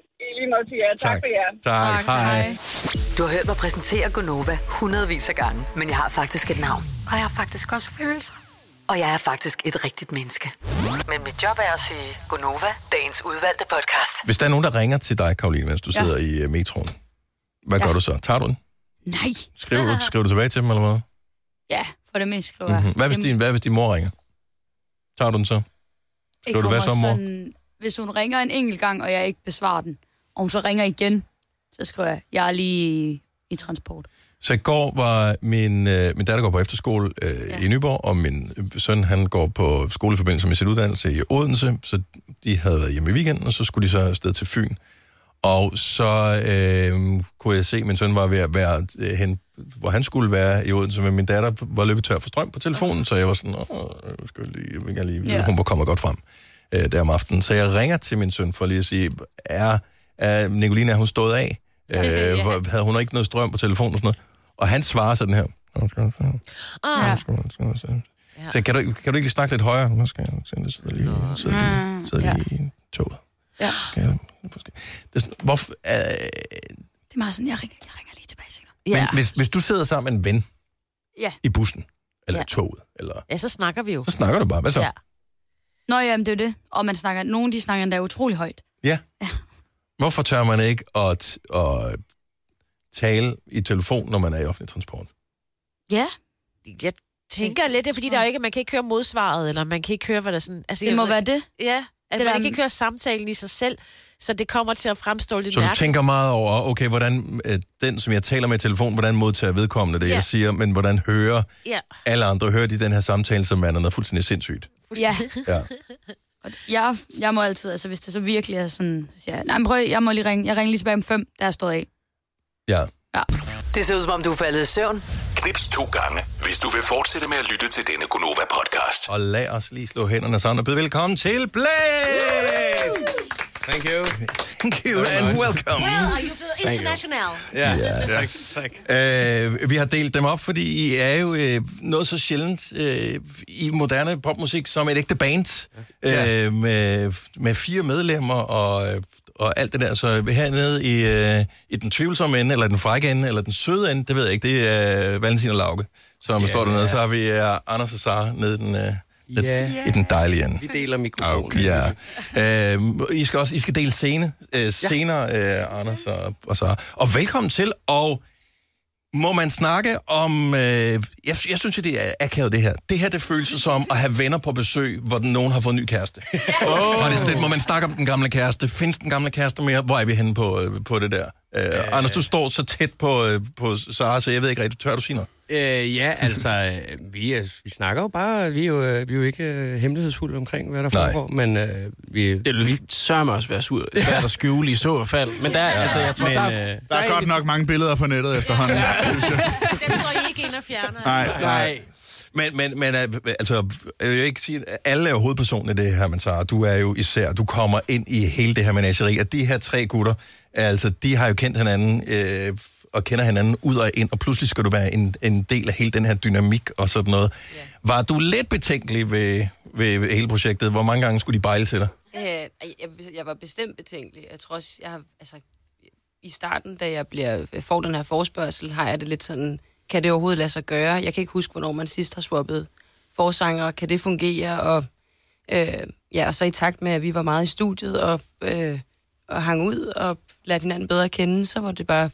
Til jer. Tak. tak for jer. Tak. tak. Hej. Du har hørt mig præsentere Gonova hundredvis af gange, men jeg har faktisk et navn. Og jeg har faktisk også følelser. Og jeg er faktisk et rigtigt menneske. Men mit job er at sige Gonova, dagens udvalgte podcast. Hvis der er nogen, der ringer til dig, Karoline, mens du ja. sidder i uh, metroen, hvad ja. gør du så? Tager du den? Nej. Skriver du, skriver du tilbage til dem, eller hvad? Ja, for det mest skriver jeg. Mm-hmm. Hvad, hvis din, hvad hvis din mor ringer? Tager du den så? Skriver du hvad så, mor? Sådan, hvis hun ringer en enkelt gang, og jeg ikke besvarer den, og hun så ringer igen, så skriver jeg, jeg er lige i, i transport. Så i går var min, øh, min datter går på efterskole øh, ja. i Nyborg, og min søn, han går på skole i forbindelse med sin uddannelse i Odense, så de havde været hjemme i weekenden, og så skulle de så afsted til Fyn. Og så øh, kunne jeg se, at min søn var ved at være øh, hen, hvor han skulle være i Odense, men min datter var løbet tør for strøm på telefonen, så jeg var sådan, åh, jeg skal lige, jeg vil gerne lige, ja. hun var kommet godt frem øh, der om aftenen. Så jeg ringer til min søn for lige at sige, er, er Nicoline, er hun stået af? Øh, ja. Havde hun ikke noget strøm på telefonen og sådan noget? Og han svarer sådan her. Ah. Så kan du, kan du ikke lige snakke lidt højere? Nu skal jeg sidde lige, sidde lige, sidde lige i toget. Ja. Det er sådan, hvorfor, øh, det er meget sådan, jeg ringer, jeg ringer lige tilbage senere. Men Ja. hvis, hvis du sidder sammen med en ven Ja. i bussen, eller Ja. i toget, eller, Ja, så snakker vi jo. så snakker du bare. Hvad så? Ja. Nå ja, men det er jo det. Og man snakker, nogen de snakker endda utrolig højt. Ja. Hvorfor tør man ikke at, at tale i telefon, når man er i offentlig transport? Ja. Jeg tænker lidt, det er fordi, der er jo ikke, man kan ikke høre modsvaret, eller man kan ikke høre, hvad der sådan... Altså, Det må jeg, være det. Ja, altså, Det man der- kan ikke høre samtalen i sig selv, så det kommer til at fremstå lidt Så du mærkeligt. tænker meget over, okay, hvordan øh, den, som jeg taler med i telefon, hvordan modtager vedkommende det, Ja. jeg siger, men hvordan hører Ja. alle andre, hører de den her samtale, som er noget fuldstændig sindssygt? Ja. Ja. Og jeg, jeg må altid, altså hvis det så virkelig er sådan, så siger jeg, nej, men prøv, jeg må lige ringe. Jeg ringer lige tilbage om fem, der er stået af. Ja. Ja. Det ser ud som om, du er faldet i søvn. Knips to gange, hvis du vil fortsætte med at lytte til denne Gonova-podcast. Og lad os lige slå hænderne sammen og byde velkommen til Blæst! Thank you. Thank you and welcome. Well, are you blevet international? Ja, Ja. tak. tak. Øh, vi har delt dem op, fordi I er jo øh, noget så sjældent øh, i moderne popmusik som et ægte band Ja. øh, med, med fire medlemmer og, øh, og alt det der. Så hernede i, øh, i den tvivlsomme ende, eller den frække ende, eller den søde ende, det ved jeg ikke, det er øh, Valentin og Lauke, som Ja. står dernede. Så har vi øh, Anders og Sara nede i den, øh, den, Ja. i den dejlige ende. Vi deler mikrofonen. Okay. Ja. Øh, I skal også I skal dele scene øh, senere, øh, Anders og, og Sara. Og velkommen til, og Må man snakke om... Øh, jeg, jeg synes, at det er akavet, det her. Det her, det føles som at have venner på besøg, hvor den nogen har fået en ny kæreste. Oh. Og det er sådan, må man snakke om den gamle kæreste? Findes den gamle kæreste mere? Hvor er vi henne på, øh, på det der? Øh, øh. Anders, du står så tæt på, øh, på Sara, så jeg ved ikke rigtig, tør du sige noget? Øh, ja, altså, vi, er, vi snakker jo bare, vi er jo, vi er jo ikke øh, hemmelighedsfulde omkring, hvad der foregår, men øh, vi... Det vil sørme også være sur, svært at skjule i så fald, men der, ja. altså, jeg tror, men, der, er, der, der er godt nok mange billeder på nettet efterhånden. Ja. Dem går I ikke ind og fjerner. Nej, nej. Men, men, men altså, jeg vil ikke sige, at alle er jo hovedpersonen i det her, men Sara, du er jo især, du kommer ind i hele det her menageri, at de her tre gutter, altså, de har jo kendt hinanden, øh, og kender hinanden ud og ind, og pludselig skal du være en, en del af hele den her dynamik og sådan noget. Yeah. Var du lidt betænkelig ved, ved, ved hele projektet? Hvor mange gange skulle de bejle til dig? Øh, jeg, jeg var bestemt betænkelig. Jeg tror også, jeg har, altså, i starten, da jeg bliver, får den her forespørgsel, har jeg det lidt sådan, kan det overhovedet lade sig gøre? Jeg kan ikke huske, hvornår man sidst har swappet forsanger. Kan det fungere? Og, øh, ja, og så i takt med, at vi var meget i studiet og, øh, og hang ud og lærte hinanden bedre at kende, så var det bare...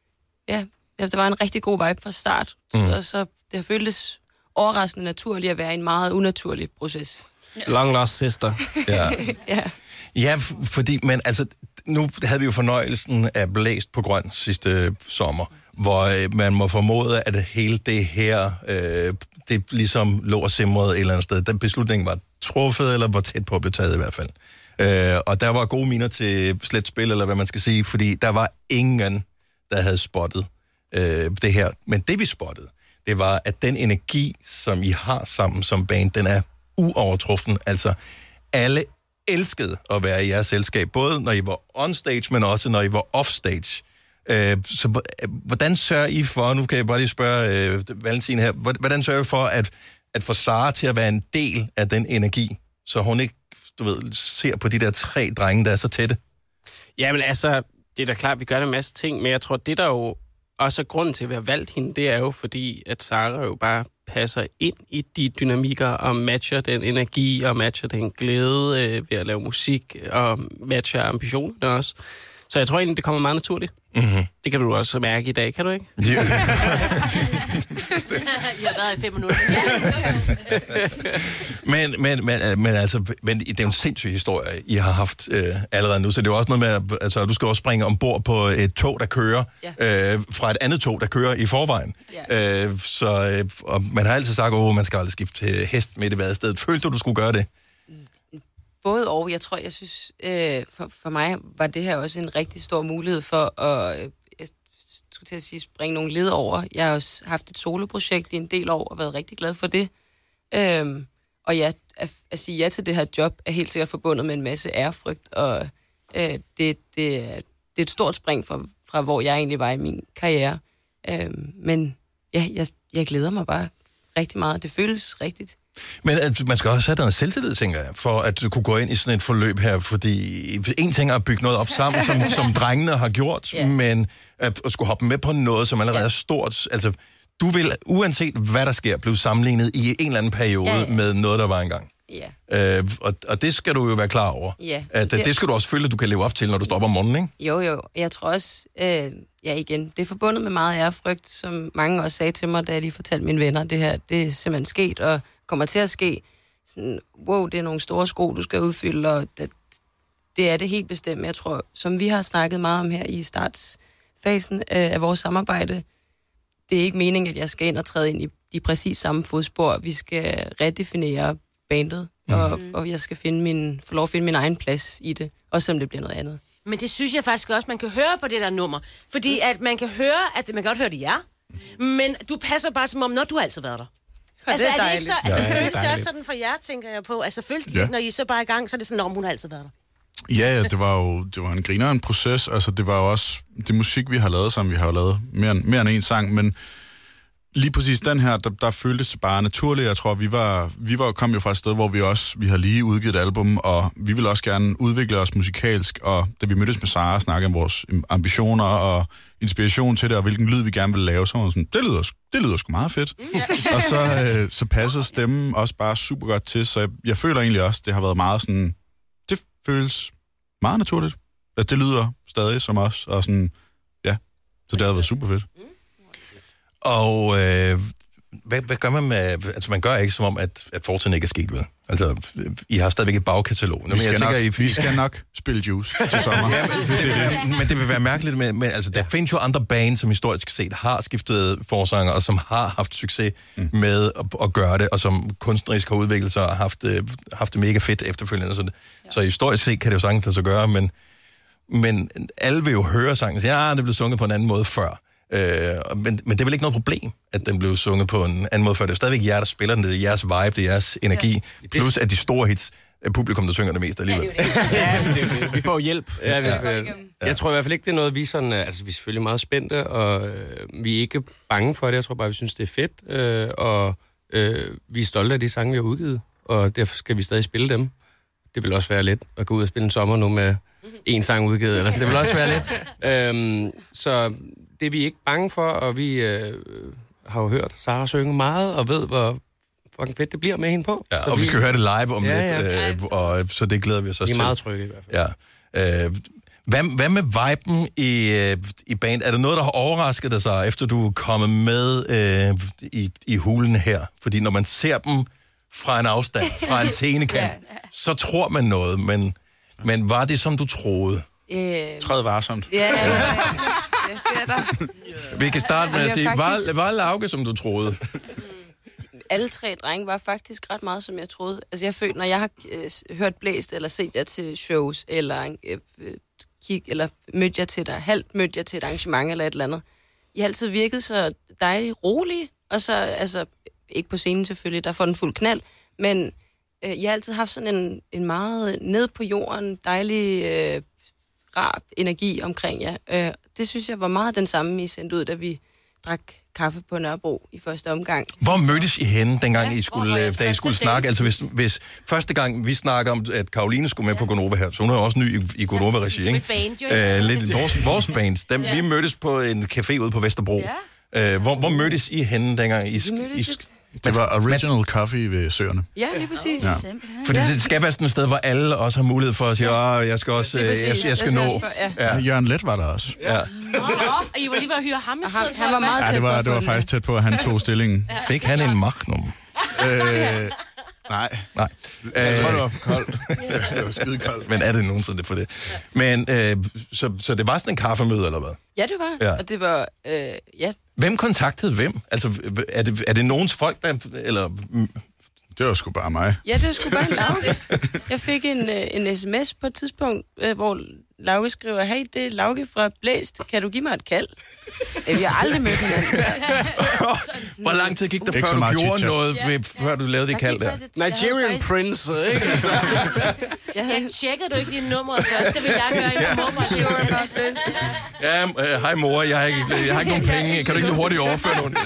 Ja, det var en rigtig god vibe fra start. Mm. Og så det har føltes overraskende naturligt at være en meget unaturlig proces. Long lost sister. Ja. ja. Ja, f- fordi, men altså, nu havde vi jo fornøjelsen af Blæst på Grøn sidste sommer, hvor øh, man må formode, at hele det her, øh, det ligesom lå og simrede et eller andet sted. Den beslutning var truffet, eller var tæt på at blive taget i hvert fald. Øh, og der var gode miner til slet spil, eller hvad man skal sige, fordi der var ingen, der havde spottet øh, det her. Men det vi spottede, det var, at den energi, som I har sammen som band, den er uovertruffen. Altså, alle elskede at være i jeres selskab, både når I var on stage, men også når I var off stage. Øh, så hvordan sørger I for, nu kan jeg bare lige spørge øh, Valentin her, hvordan sørger I for at, at få Sara til at være en del af den energi, så hun ikke, du ved, ser på de der tre drenge, der er så tætte? Jamen altså, det er da klart, vi gør en masse ting, men jeg tror, det der jo også er grunden til, at vi har valgt hende, det er jo fordi, at Sara jo bare passer ind i de dynamikker og matcher den energi og matcher den glæde øh, ved at lave musik og matcher ambitionerne også. Så jeg tror egentlig, det kommer meget naturligt. Mm-hmm. Det kan du også mærke i dag, kan du ikke? Ja. Jeg har været i fem minutter. men, men, men, men, altså, men det er jo en sindssyg historie, I har haft øh, allerede nu. Så det er jo også noget med, altså, du skal også springe ombord på et tog, der kører, ja. øh, fra et andet tog, der kører i forvejen. Ja. Øh, så øh, og man har altid sagt, at man skal aldrig skifte til hest midt i vadestedet. Følte du, du skulle gøre det? Både og. Jeg tror, jeg synes, øh, for, for mig var det her også en rigtig stor mulighed for at, øh, jeg skulle til at sige, springe nogle led over. Jeg har også haft et soloprojekt i en del år og været rigtig glad for det. Øhm, og ja, at, at sige ja til det her job er helt sikkert forbundet med en masse ærefrygt, og øh, det, det, det er et stort spring fra, fra, hvor jeg egentlig var i min karriere. Øhm, men ja, jeg, jeg glæder mig bare rigtig meget. Det føles rigtigt. Men at man skal også have noget selvtillid, tænker jeg, for at du kunne gå ind i sådan et forløb her, fordi en ting er at bygge noget op sammen, som, som drengene har gjort, yeah. men at, at skulle hoppe med på noget, som allerede yeah. er stort. Altså, du vil, uanset hvad der sker, blive sammenlignet i en eller anden periode yeah, yeah. med noget, der var engang. Yeah. Øh, og, og det skal du jo være klar over. Yeah. At, det, det skal du også føle, at du kan leve op til, når du står op om morgenen, ikke? Jo, jo. Jeg tror også, øh, ja igen, det er forbundet med meget ærefrygt, som mange også sagde til mig, da jeg lige fortalte mine venner, det her, det er simpelthen sket, og kommer til at ske. Sådan, wow, det er nogle store sko, du skal udfylde, og det, det er det helt bestemt. Jeg tror, som vi har snakket meget om her i startsfasen øh, af vores samarbejde, det er ikke meningen, at jeg skal ind og træde ind i de præcis samme fodspor. Vi skal redefinere bandet, mm. og, og jeg skal finde min, få lov at finde min egen plads i det, også selvom det bliver noget andet. Men det synes jeg faktisk også, man kan høre på det der nummer. Fordi at man kan høre, at man kan godt høre det jer, men du passer bare som om, når du har altid været der. Altså, er det ikke så? Altså, ja, føles det også sådan for jer, tænker jeg på? Altså, føles det ja. ikke, når I så bare er i gang, så er det sådan, om hun har altid været der? Ja, ja, det var jo det var en griner en proces. Altså, det var jo også det musik, vi har lavet sammen. Vi har jo lavet mere, mere end en sang, men lige præcis den her, der, der føltes det bare naturligt. Jeg tror, vi var, vi var kom jo fra et sted, hvor vi også, vi har lige udgivet et album, og vi vil også gerne udvikle os musikalsk, og da vi mødtes med Sara og snakkede om vores ambitioner og inspiration til det, og hvilken lyd vi gerne ville lave, så var sådan, det lyder, det lyder sgu meget fedt. Mm. Og så, øh, så passede stemmen også bare super godt til, så jeg, jeg føler egentlig også, det har været meget sådan, det føles meget naturligt, at det lyder stadig som os, og sådan, ja, så det har været super fedt. Og øh, hvad, hvad gør man med... Altså, man gør ikke som om, at, at fortiden ikke er sket, vel? Altså, I har stadigvæk et bagkatalog. Vi skal, jeg tænker, nok, I... vi skal nok spille Juice til sommer. Ja, men, det, det, men det vil være mærkeligt med... Men, altså, der ja. findes jo andre bands, som historisk set har skiftet forsanger, og som har haft succes mm. med at, at gøre det, og som kunstnerisk har udviklet sig og haft, haft det mega fedt efterfølgende. Så, det, ja. så historisk set kan det jo sagtens lade sig gøre, men, men alle vil jo høre sangen og sige, ja, det blev sunget på en anden måde før. Øh, men, men det er vel ikke noget problem, at den blev sunget på en anden måde før. Det er stadigvæk jer, der spiller den. Det er jeres vibe, det er jeres energi. Ja. Plus at de store hits er publikum, der synger det mest alligevel. Ja, det er det. Vi får hjælp. Ja, vi får hjælp. Ja. Jeg tror i hvert fald ikke, det er noget, vi sådan... Altså, vi er selvfølgelig meget spændte, og øh, vi er ikke bange for det. Jeg tror bare, vi synes, det er fedt. Øh, og øh, vi er stolte af de sange, vi har udgivet. Og derfor skal vi stadig spille dem. Det vil også være lidt at gå ud og spille en sommer nu med en sang udgivet. Eller så det vil også være lidt. Øhm, så... Det er vi ikke bange for, og vi øh, har jo hørt Sara synge meget, og ved, hvor fucking fedt det bliver med hende på. Ja, og vi, vi skal høre det live om ja, lidt, ja. Øh, og, så det glæder vi os også til. Vi er meget trygge i hvert fald. Ja. Øh, hvad, hvad med viben i, øh, i band? Er der noget, der har overrasket dig sig, efter du er kommet med øh, i, i hulen her? Fordi når man ser dem fra en afstand, fra en scenekant, ja, ja. så tror man noget, men, men var det, som du troede? Øh... Træd varsomt. Ja, ja, ja. Jeg ser dig. Vi kan starte med at sige, faktisk... var, var Lauke, som du troede? Alle tre drenge var faktisk ret meget, som jeg troede. Altså, jeg følte, når jeg har øh, hørt blæst, eller set jer til shows, eller øh, kig, eller mødt jer til dig, halvt mødt jer til et arrangement, eller et eller andet. I har altid virket så dejligt rolige, og så, altså, ikke på scenen selvfølgelig, der får den fuld knald, men øh, I har altid haft sådan en, en meget ned på jorden, dejlig... Øh, rar energi omkring jer. Øh, det synes jeg var meget den samme, I sendte ud, da vi drak kaffe på Nørrebro i første omgang. Hvor mødtes I henne, dengang ja, I skulle, da I skulle snakke? Altså hvis, hvis første gang vi snakker om, at Karoline skulle med ja. på Gonova her, så hun er også ny i, i Gonova-regi, ikke? Band, uh, lidt vores, vores band. Dem, ja. Vi mødtes på en café ude på Vesterbro. Ja. Uh, hvor, hvor mødtes I henne, dengang I... I det var Original Coffee ved Søerne. Ja, lige præcis. Ja. Fordi det skal være sådan et sted, hvor alle også har mulighed for at sige, åh, jeg skal også, jeg, jeg, jeg skal nå. Ja. Ja. Jørgen Let var der også. Ja. Nå, og I var lige ved at hyre ham i stedet. Han var meget tæt ja, det var, det var faktisk tæt på, at han tog stillingen. Ja. Fik han en magnum? øh, nej. Nej. Jeg tror, det var for koldt. Det var skide koldt. Men er det nogensinde for det? Men, øh, så, så det var sådan en kaffemøde, eller hvad? Ja, det var. Ja. Og det var, øh, ja. Hvem kontaktede hvem? Altså, er det, er det nogens folk, der... Eller... Det var sgu bare mig. Ja, det var sgu bare Lauke. Jeg fik en, en sms på et tidspunkt, hvor Lauke skriver, hey, det er Lauke fra Blæst. Kan du give mig et kald? Vi har aldrig mødt hinanden. Hvor lang tid gik der, før du gjorde noget, ja. før du lavede det kald der? Nigerian faktisk... Prince, ikke? Altså. Jeg tjekkede du ikke lige nummeret først? Det vil jeg gøre i mormor. Ja, hej uh, mor, jeg har, ikke, jeg har ikke nogen penge. Kan du ikke lige hurtigt overføre nogen?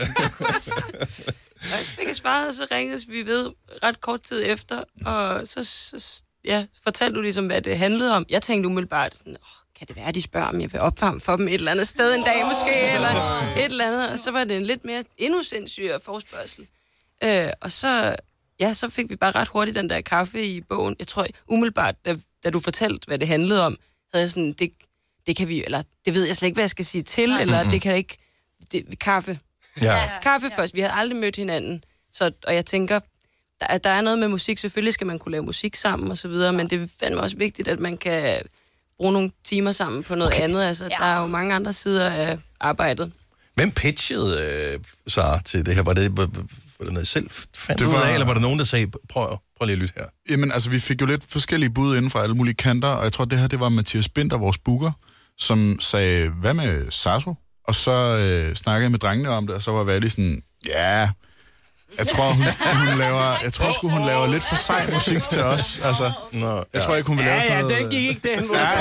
Og så fik jeg svaret, og så ringede vi ved ret kort tid efter, og så, så ja, fortalte du ligesom, hvad det handlede om. Jeg tænkte umiddelbart sådan, åh, kan det være, de spørger, om jeg vil opvarme for dem et eller andet sted en dag måske, eller et eller andet. Og så var det en lidt mere endnu sindssygere forspørgsel. Øh, og så, ja, så fik vi bare ret hurtigt den der kaffe i bogen. Jeg tror umiddelbart, da, da du fortalte, hvad det handlede om, havde jeg sådan, det, det kan vi, eller det ved jeg slet ikke, hvad jeg skal sige til, Nej. eller det kan ikke, det, kaffe. Ja. Kaffe først. Vi havde aldrig mødt hinanden. Så, og jeg tænker, der, der er noget med musik. Selvfølgelig skal man kunne lave musik sammen og så videre, men det er fandme også vigtigt, at man kan bruge nogle timer sammen på noget okay. andet. Altså, ja. Der er jo mange andre sider af arbejdet. Hvem pitchede øh, Sara til det her? Var det, var, var det noget selv fandt det var... ud af, eller var der nogen, der sagde, prøv, prøv lige at lytte her? Jamen, altså, vi fik jo lidt forskellige bud inden fra alle mulige kanter, og jeg tror, det her, det var Mathias Binder, vores booker, som sagde, hvad med Sasso? Og så øh, snakkede jeg med drengene om det, og så var Valle sådan, ja, jeg tror, hun, hun laver, jeg tror sgu, hun laver lidt for sej musik til os. Altså, Nå, jeg ja. tror ikke, hun vil lave ja, sådan ja, noget... Ja, den gik ikke den måde.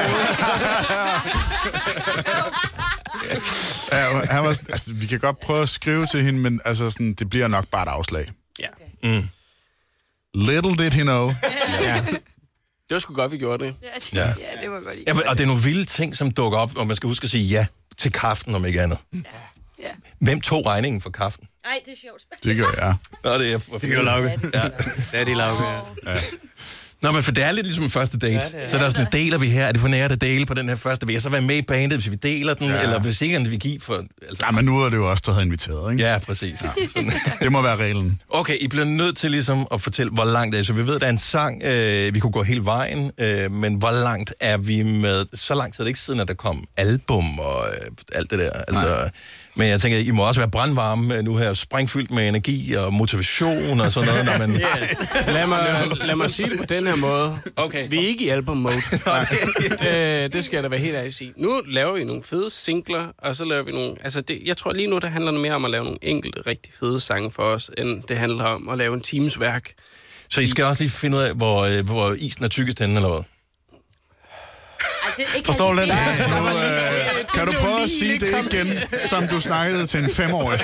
Ja, ja, han var, altså, vi kan godt prøve at skrive til hende, men altså, sådan, det bliver nok bare et afslag. Ja. Mm. Little did he know. Ja. Det var sgu godt, vi gjorde det. Ja, ja det var godt. Ja, og det er nogle vilde ting, som dukker op, og man skal huske at sige ja til kaffen, om ikke andet. Ja. Ja. Hvem tog regningen for kaffen? Nej, det er sjovt. Det gør jeg. Nå, det er det gør Lauke. Ja. Det er de Lauke, ja. ja. Nå, men for det er lidt ligesom en første date. Ja, så der er sådan, deler vi her? Er det for nært at dele på den her første? Vil jeg så være med i bandet, hvis vi deler den? Ja. Eller hvis ikke, vi giver for... Altså... Ja, men nu er det jo også der havde inviteret, ikke? Ja, præcis. Ja. Det må være reglen. Okay, I bliver nødt til ligesom at fortælle, hvor langt det er. Så vi ved, at der er en sang, øh, vi kunne gå hele vejen, øh, men hvor langt er vi med... Så langt er det ikke siden, at der kom album og øh, alt det der. Altså, men jeg tænker, I må også være brandvarme nu her, sprængfyldt med energi og motivation og sådan noget. Når man... Yes. Lad mig, lad mig sige det på den her måde. Okay. Vi er ikke i album-mode. det, det skal jeg da være helt ærlig at sige. Nu laver vi nogle fede singler, og så laver vi nogle... Altså, det, jeg tror lige nu, det handler mere om at lave nogle enkelte, rigtig fede sange for os, end det handler om at lave en teams værk. Så I skal også lige finde ud af, hvor, hvor isen er tykkest henne, eller hvad? Forstår du det? Nu, øh, kan du prøve at sige det igen, som du snakkede til en femårig?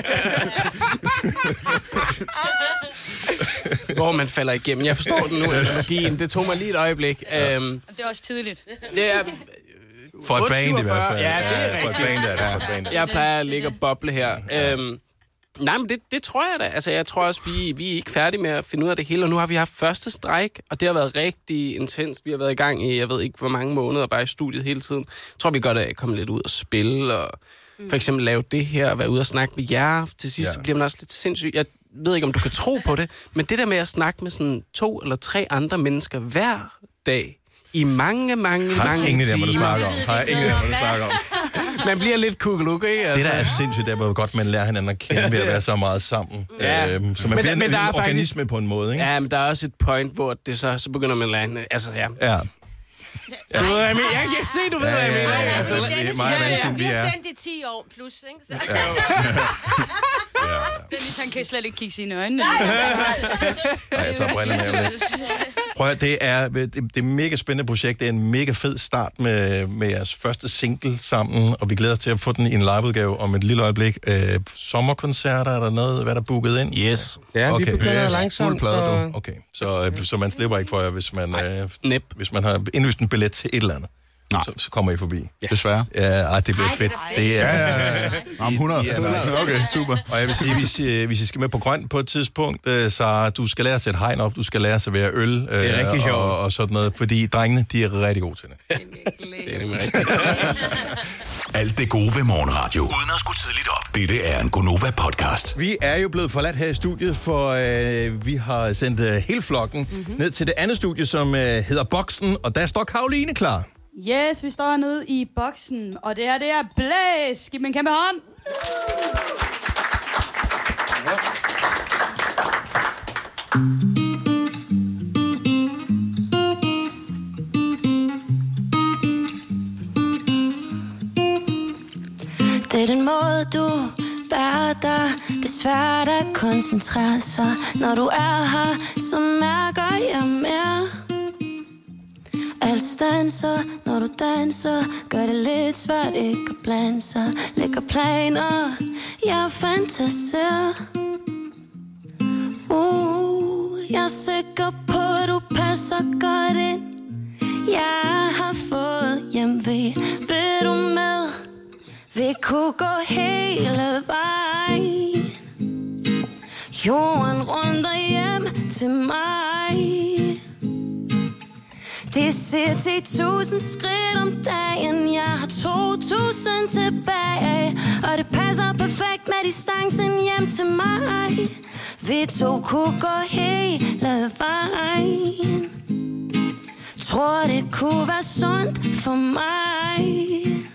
Hvor man falder igennem. Jeg forstår den nu, energien. Det tog mig lige et øjeblik. Ja. Um, det er også tidligt. Det er... For et band i hvert fald. Ja, det er ja, for et band er det. For et band. Jeg plejer at ligge og boble her. Um, nej, men det, det tror jeg da. Altså, jeg tror også, vi, vi er ikke færdige med at finde ud af det hele. Og nu har vi haft første strejk, og det har været rigtig intenst. Vi har været i gang i, jeg ved ikke, hvor mange måneder, bare i studiet hele tiden. Jeg tror, vi godt er kommet lidt ud og spille, og for eksempel lave det her, og være ude og snakke med jer. Til sidst ja. bliver man også lidt sindssyg. Jeg ved ikke, om du kan tro på det, men det der med at snakke med sådan to eller tre andre mennesker hver dag, i mange, mange, har mange ingen timer. Har ingen af dem, du snakker om. Har ingen af dem, du snakker om. Man bliver lidt kugeluk, ikke? Altså. Det, der er sindssygt, det er, hvor godt man lærer hinanden at kende ved at være så meget sammen. Ja. Øhm, så man men, bliver men en der er organisme faktisk, på en måde, ikke? Ja, men der er også et point, hvor det så, så begynder man at lære hinanden. Altså, ja. Ja. Ja. Du ved, jeg, mener. jeg kan se, du ved, ja, hvad jeg mener. Ja, ja, ja. Altså, Det er meget ja, ja. Vi har sendt i ti år plus, ikke? Ja. Ja. Dennis, han kan slet ikke kigge sine øjne. Nej, jeg tager brillerne med. Prøv at, det er, det, det er et mega spændende projekt. Det er en mega fed start med, med jeres første single sammen, og vi glæder os til at få den i en liveudgave om et lille øjeblik. Øh, sommerkoncerter, er der noget, hvad der er booket ind? Yes. Ja, okay. vi begynder langsomt. Fuld plade, du. Okay, så, så man slipper ikke for jer, hvis man, øh, hvis man har indlyst en billet til et eller andet. Så, så kommer I forbi. Ja. Desværre. Ja, ej, det bliver Ej, fedt. Det er, ja, ja, ja. Om hundrede. Ja, okay, super. Og jeg vil sige, hvis, hvis I skal med på grøn på et tidspunkt, så du skal lære at sætte hegn op, du skal lære at servere øl. Det er rigtig sjovt. Og, og sådan noget, fordi drengene, de er rigtig gode til det. Det er nemlig rigtigt. Alt det gode ved morgenradio, uden at skulle tidligt op. Dette er en Gonova-podcast. Vi er jo blevet forladt her i studiet, for øh, vi har sendt øh, hele flokken mm-hmm. ned til det andet studie, som øh, hedder Boksen, og der står Karoline klar. Yes, vi står hernede i boksen, og det her, det er Blæs. Giv mig en kæmpe hånd. Det er den måde, du bærer dig. Det er svært at koncentrere sig. Når du er her, så mærker jeg mere. Alt stanser, når du danser. Gør det lidt svært ikke at blande sig. Lægger planer, jeg fantaserer. Uh, jeg er sikker på, at du passer godt ind. Jeg har fået hjem ved, vil du med? Vi kunne gå hele vejen. Jorden rundt og hjem til mig. Det siger ti tusind skridt om dagen. Jeg har to tusind tilbage. Og det passer perfekt med distancen hjem til mig. Vi to kunne gå hele vejen. Tror det kunne være sundt for mig.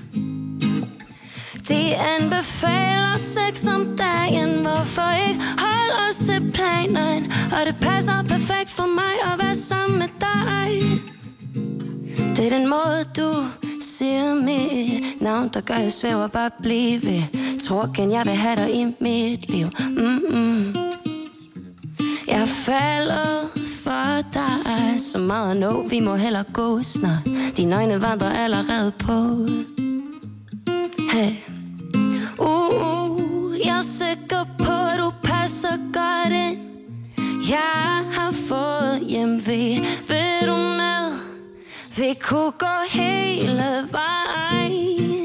De anbefaler sex om dagen. Hvorfor ikke holde os til planen? Og det passer perfekt for mig at være sammen med dig. Det er den måde, du siger mit navn, der gør jeg svæver bare blive. Tror igen, jeg vil have dig i mit liv. Mm-mm. Jeg falder for dig så meget nu. Vi må hellere gå snart. Dine øjne vandrer allerede på. Hey. Uh, uh, jeg er sikker på, at du passer godt ind. Jeg har fået hjem ved, vil du med? Vi kunne gå hele vejen.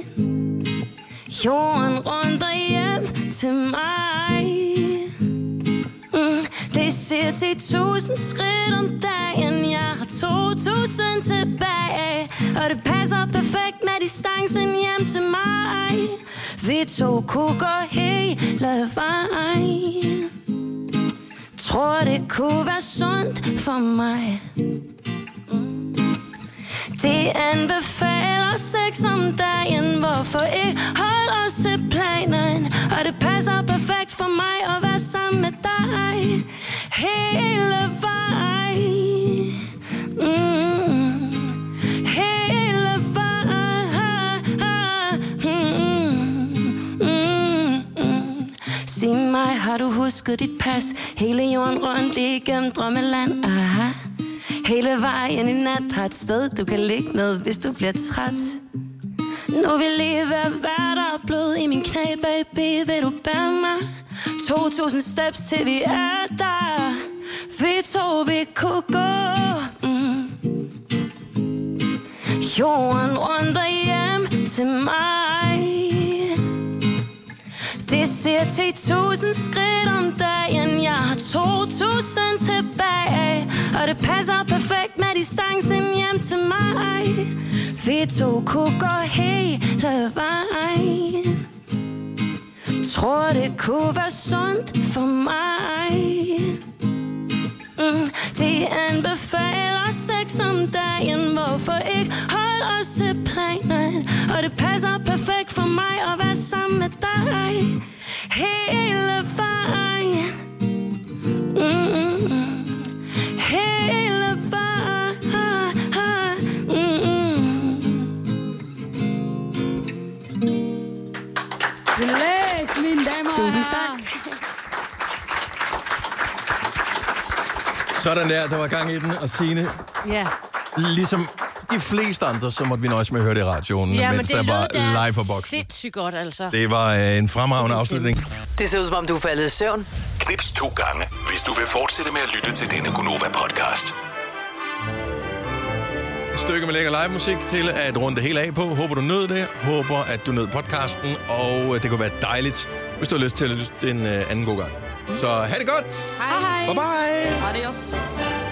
Jorden rundt og hjem til mig. Mm, det ser ti tusind skridt om dagen. Jeg har to tusind tilbage, og det passer perfekt med distancen hjem til mig. Vi to kunne gå hele vejen. Tror det kunne være sundt for mig. Det anbefaler sex om dagen. Hvorfor ikke holde os til planen? Og det passer perfekt for mig at være sammen med dig hele vejen. Mm. Hele vejen. Mm. Mm. Sig mig, har du husket dit pas? Hele jorden rundt igennem drømmeland. Aha. Hele vejen i nat har et sted, du kan ligge ned, hvis du bliver træt. Nu vil jeg være værter, blod i min knæ, baby, vil du bære mig? To tusind steps til vi er der. Vi to, vi kunne gå mm. jorden rundt og hjem til mig. Det siger ti tusind skridt om dagen. Jeg har to tusind tilbage, og det passer perfekt med distancen hjem til mig. Vi to kunne gå hele vejen. Tror det kunne være sundt for mig. Mm, de anbefaler sex om dagen. Hvorfor ikke holde os til planen? Og det passer perfekt for mig at være sammen med dig hele vejen. Mm, hele vejen. Mm. Læs, mine damer. Tusind tak. Sådan der, der var gang i den, og Signe, Ja. ligesom de fleste andre, så måtte vi nøjes med at høre det i radioen, Ja, men mens det der var lød da live for boksen. sindssygt godt, altså. Det var øh, en fremragende afslutning. Det ser ud som om, du er faldet i søvn. Knips to gange, hvis du vil fortsætte med at lytte til denne Gonova-podcast. Et stykke med lækker live-musik til at runde det hele af på. Håber, du nød det. Håber, at du nød podcasten. Og det kunne være dejligt, hvis du har lyst til at lytte en uh, anden god gang. Så ha' det godt. Hej hej. Bye bye. Adios.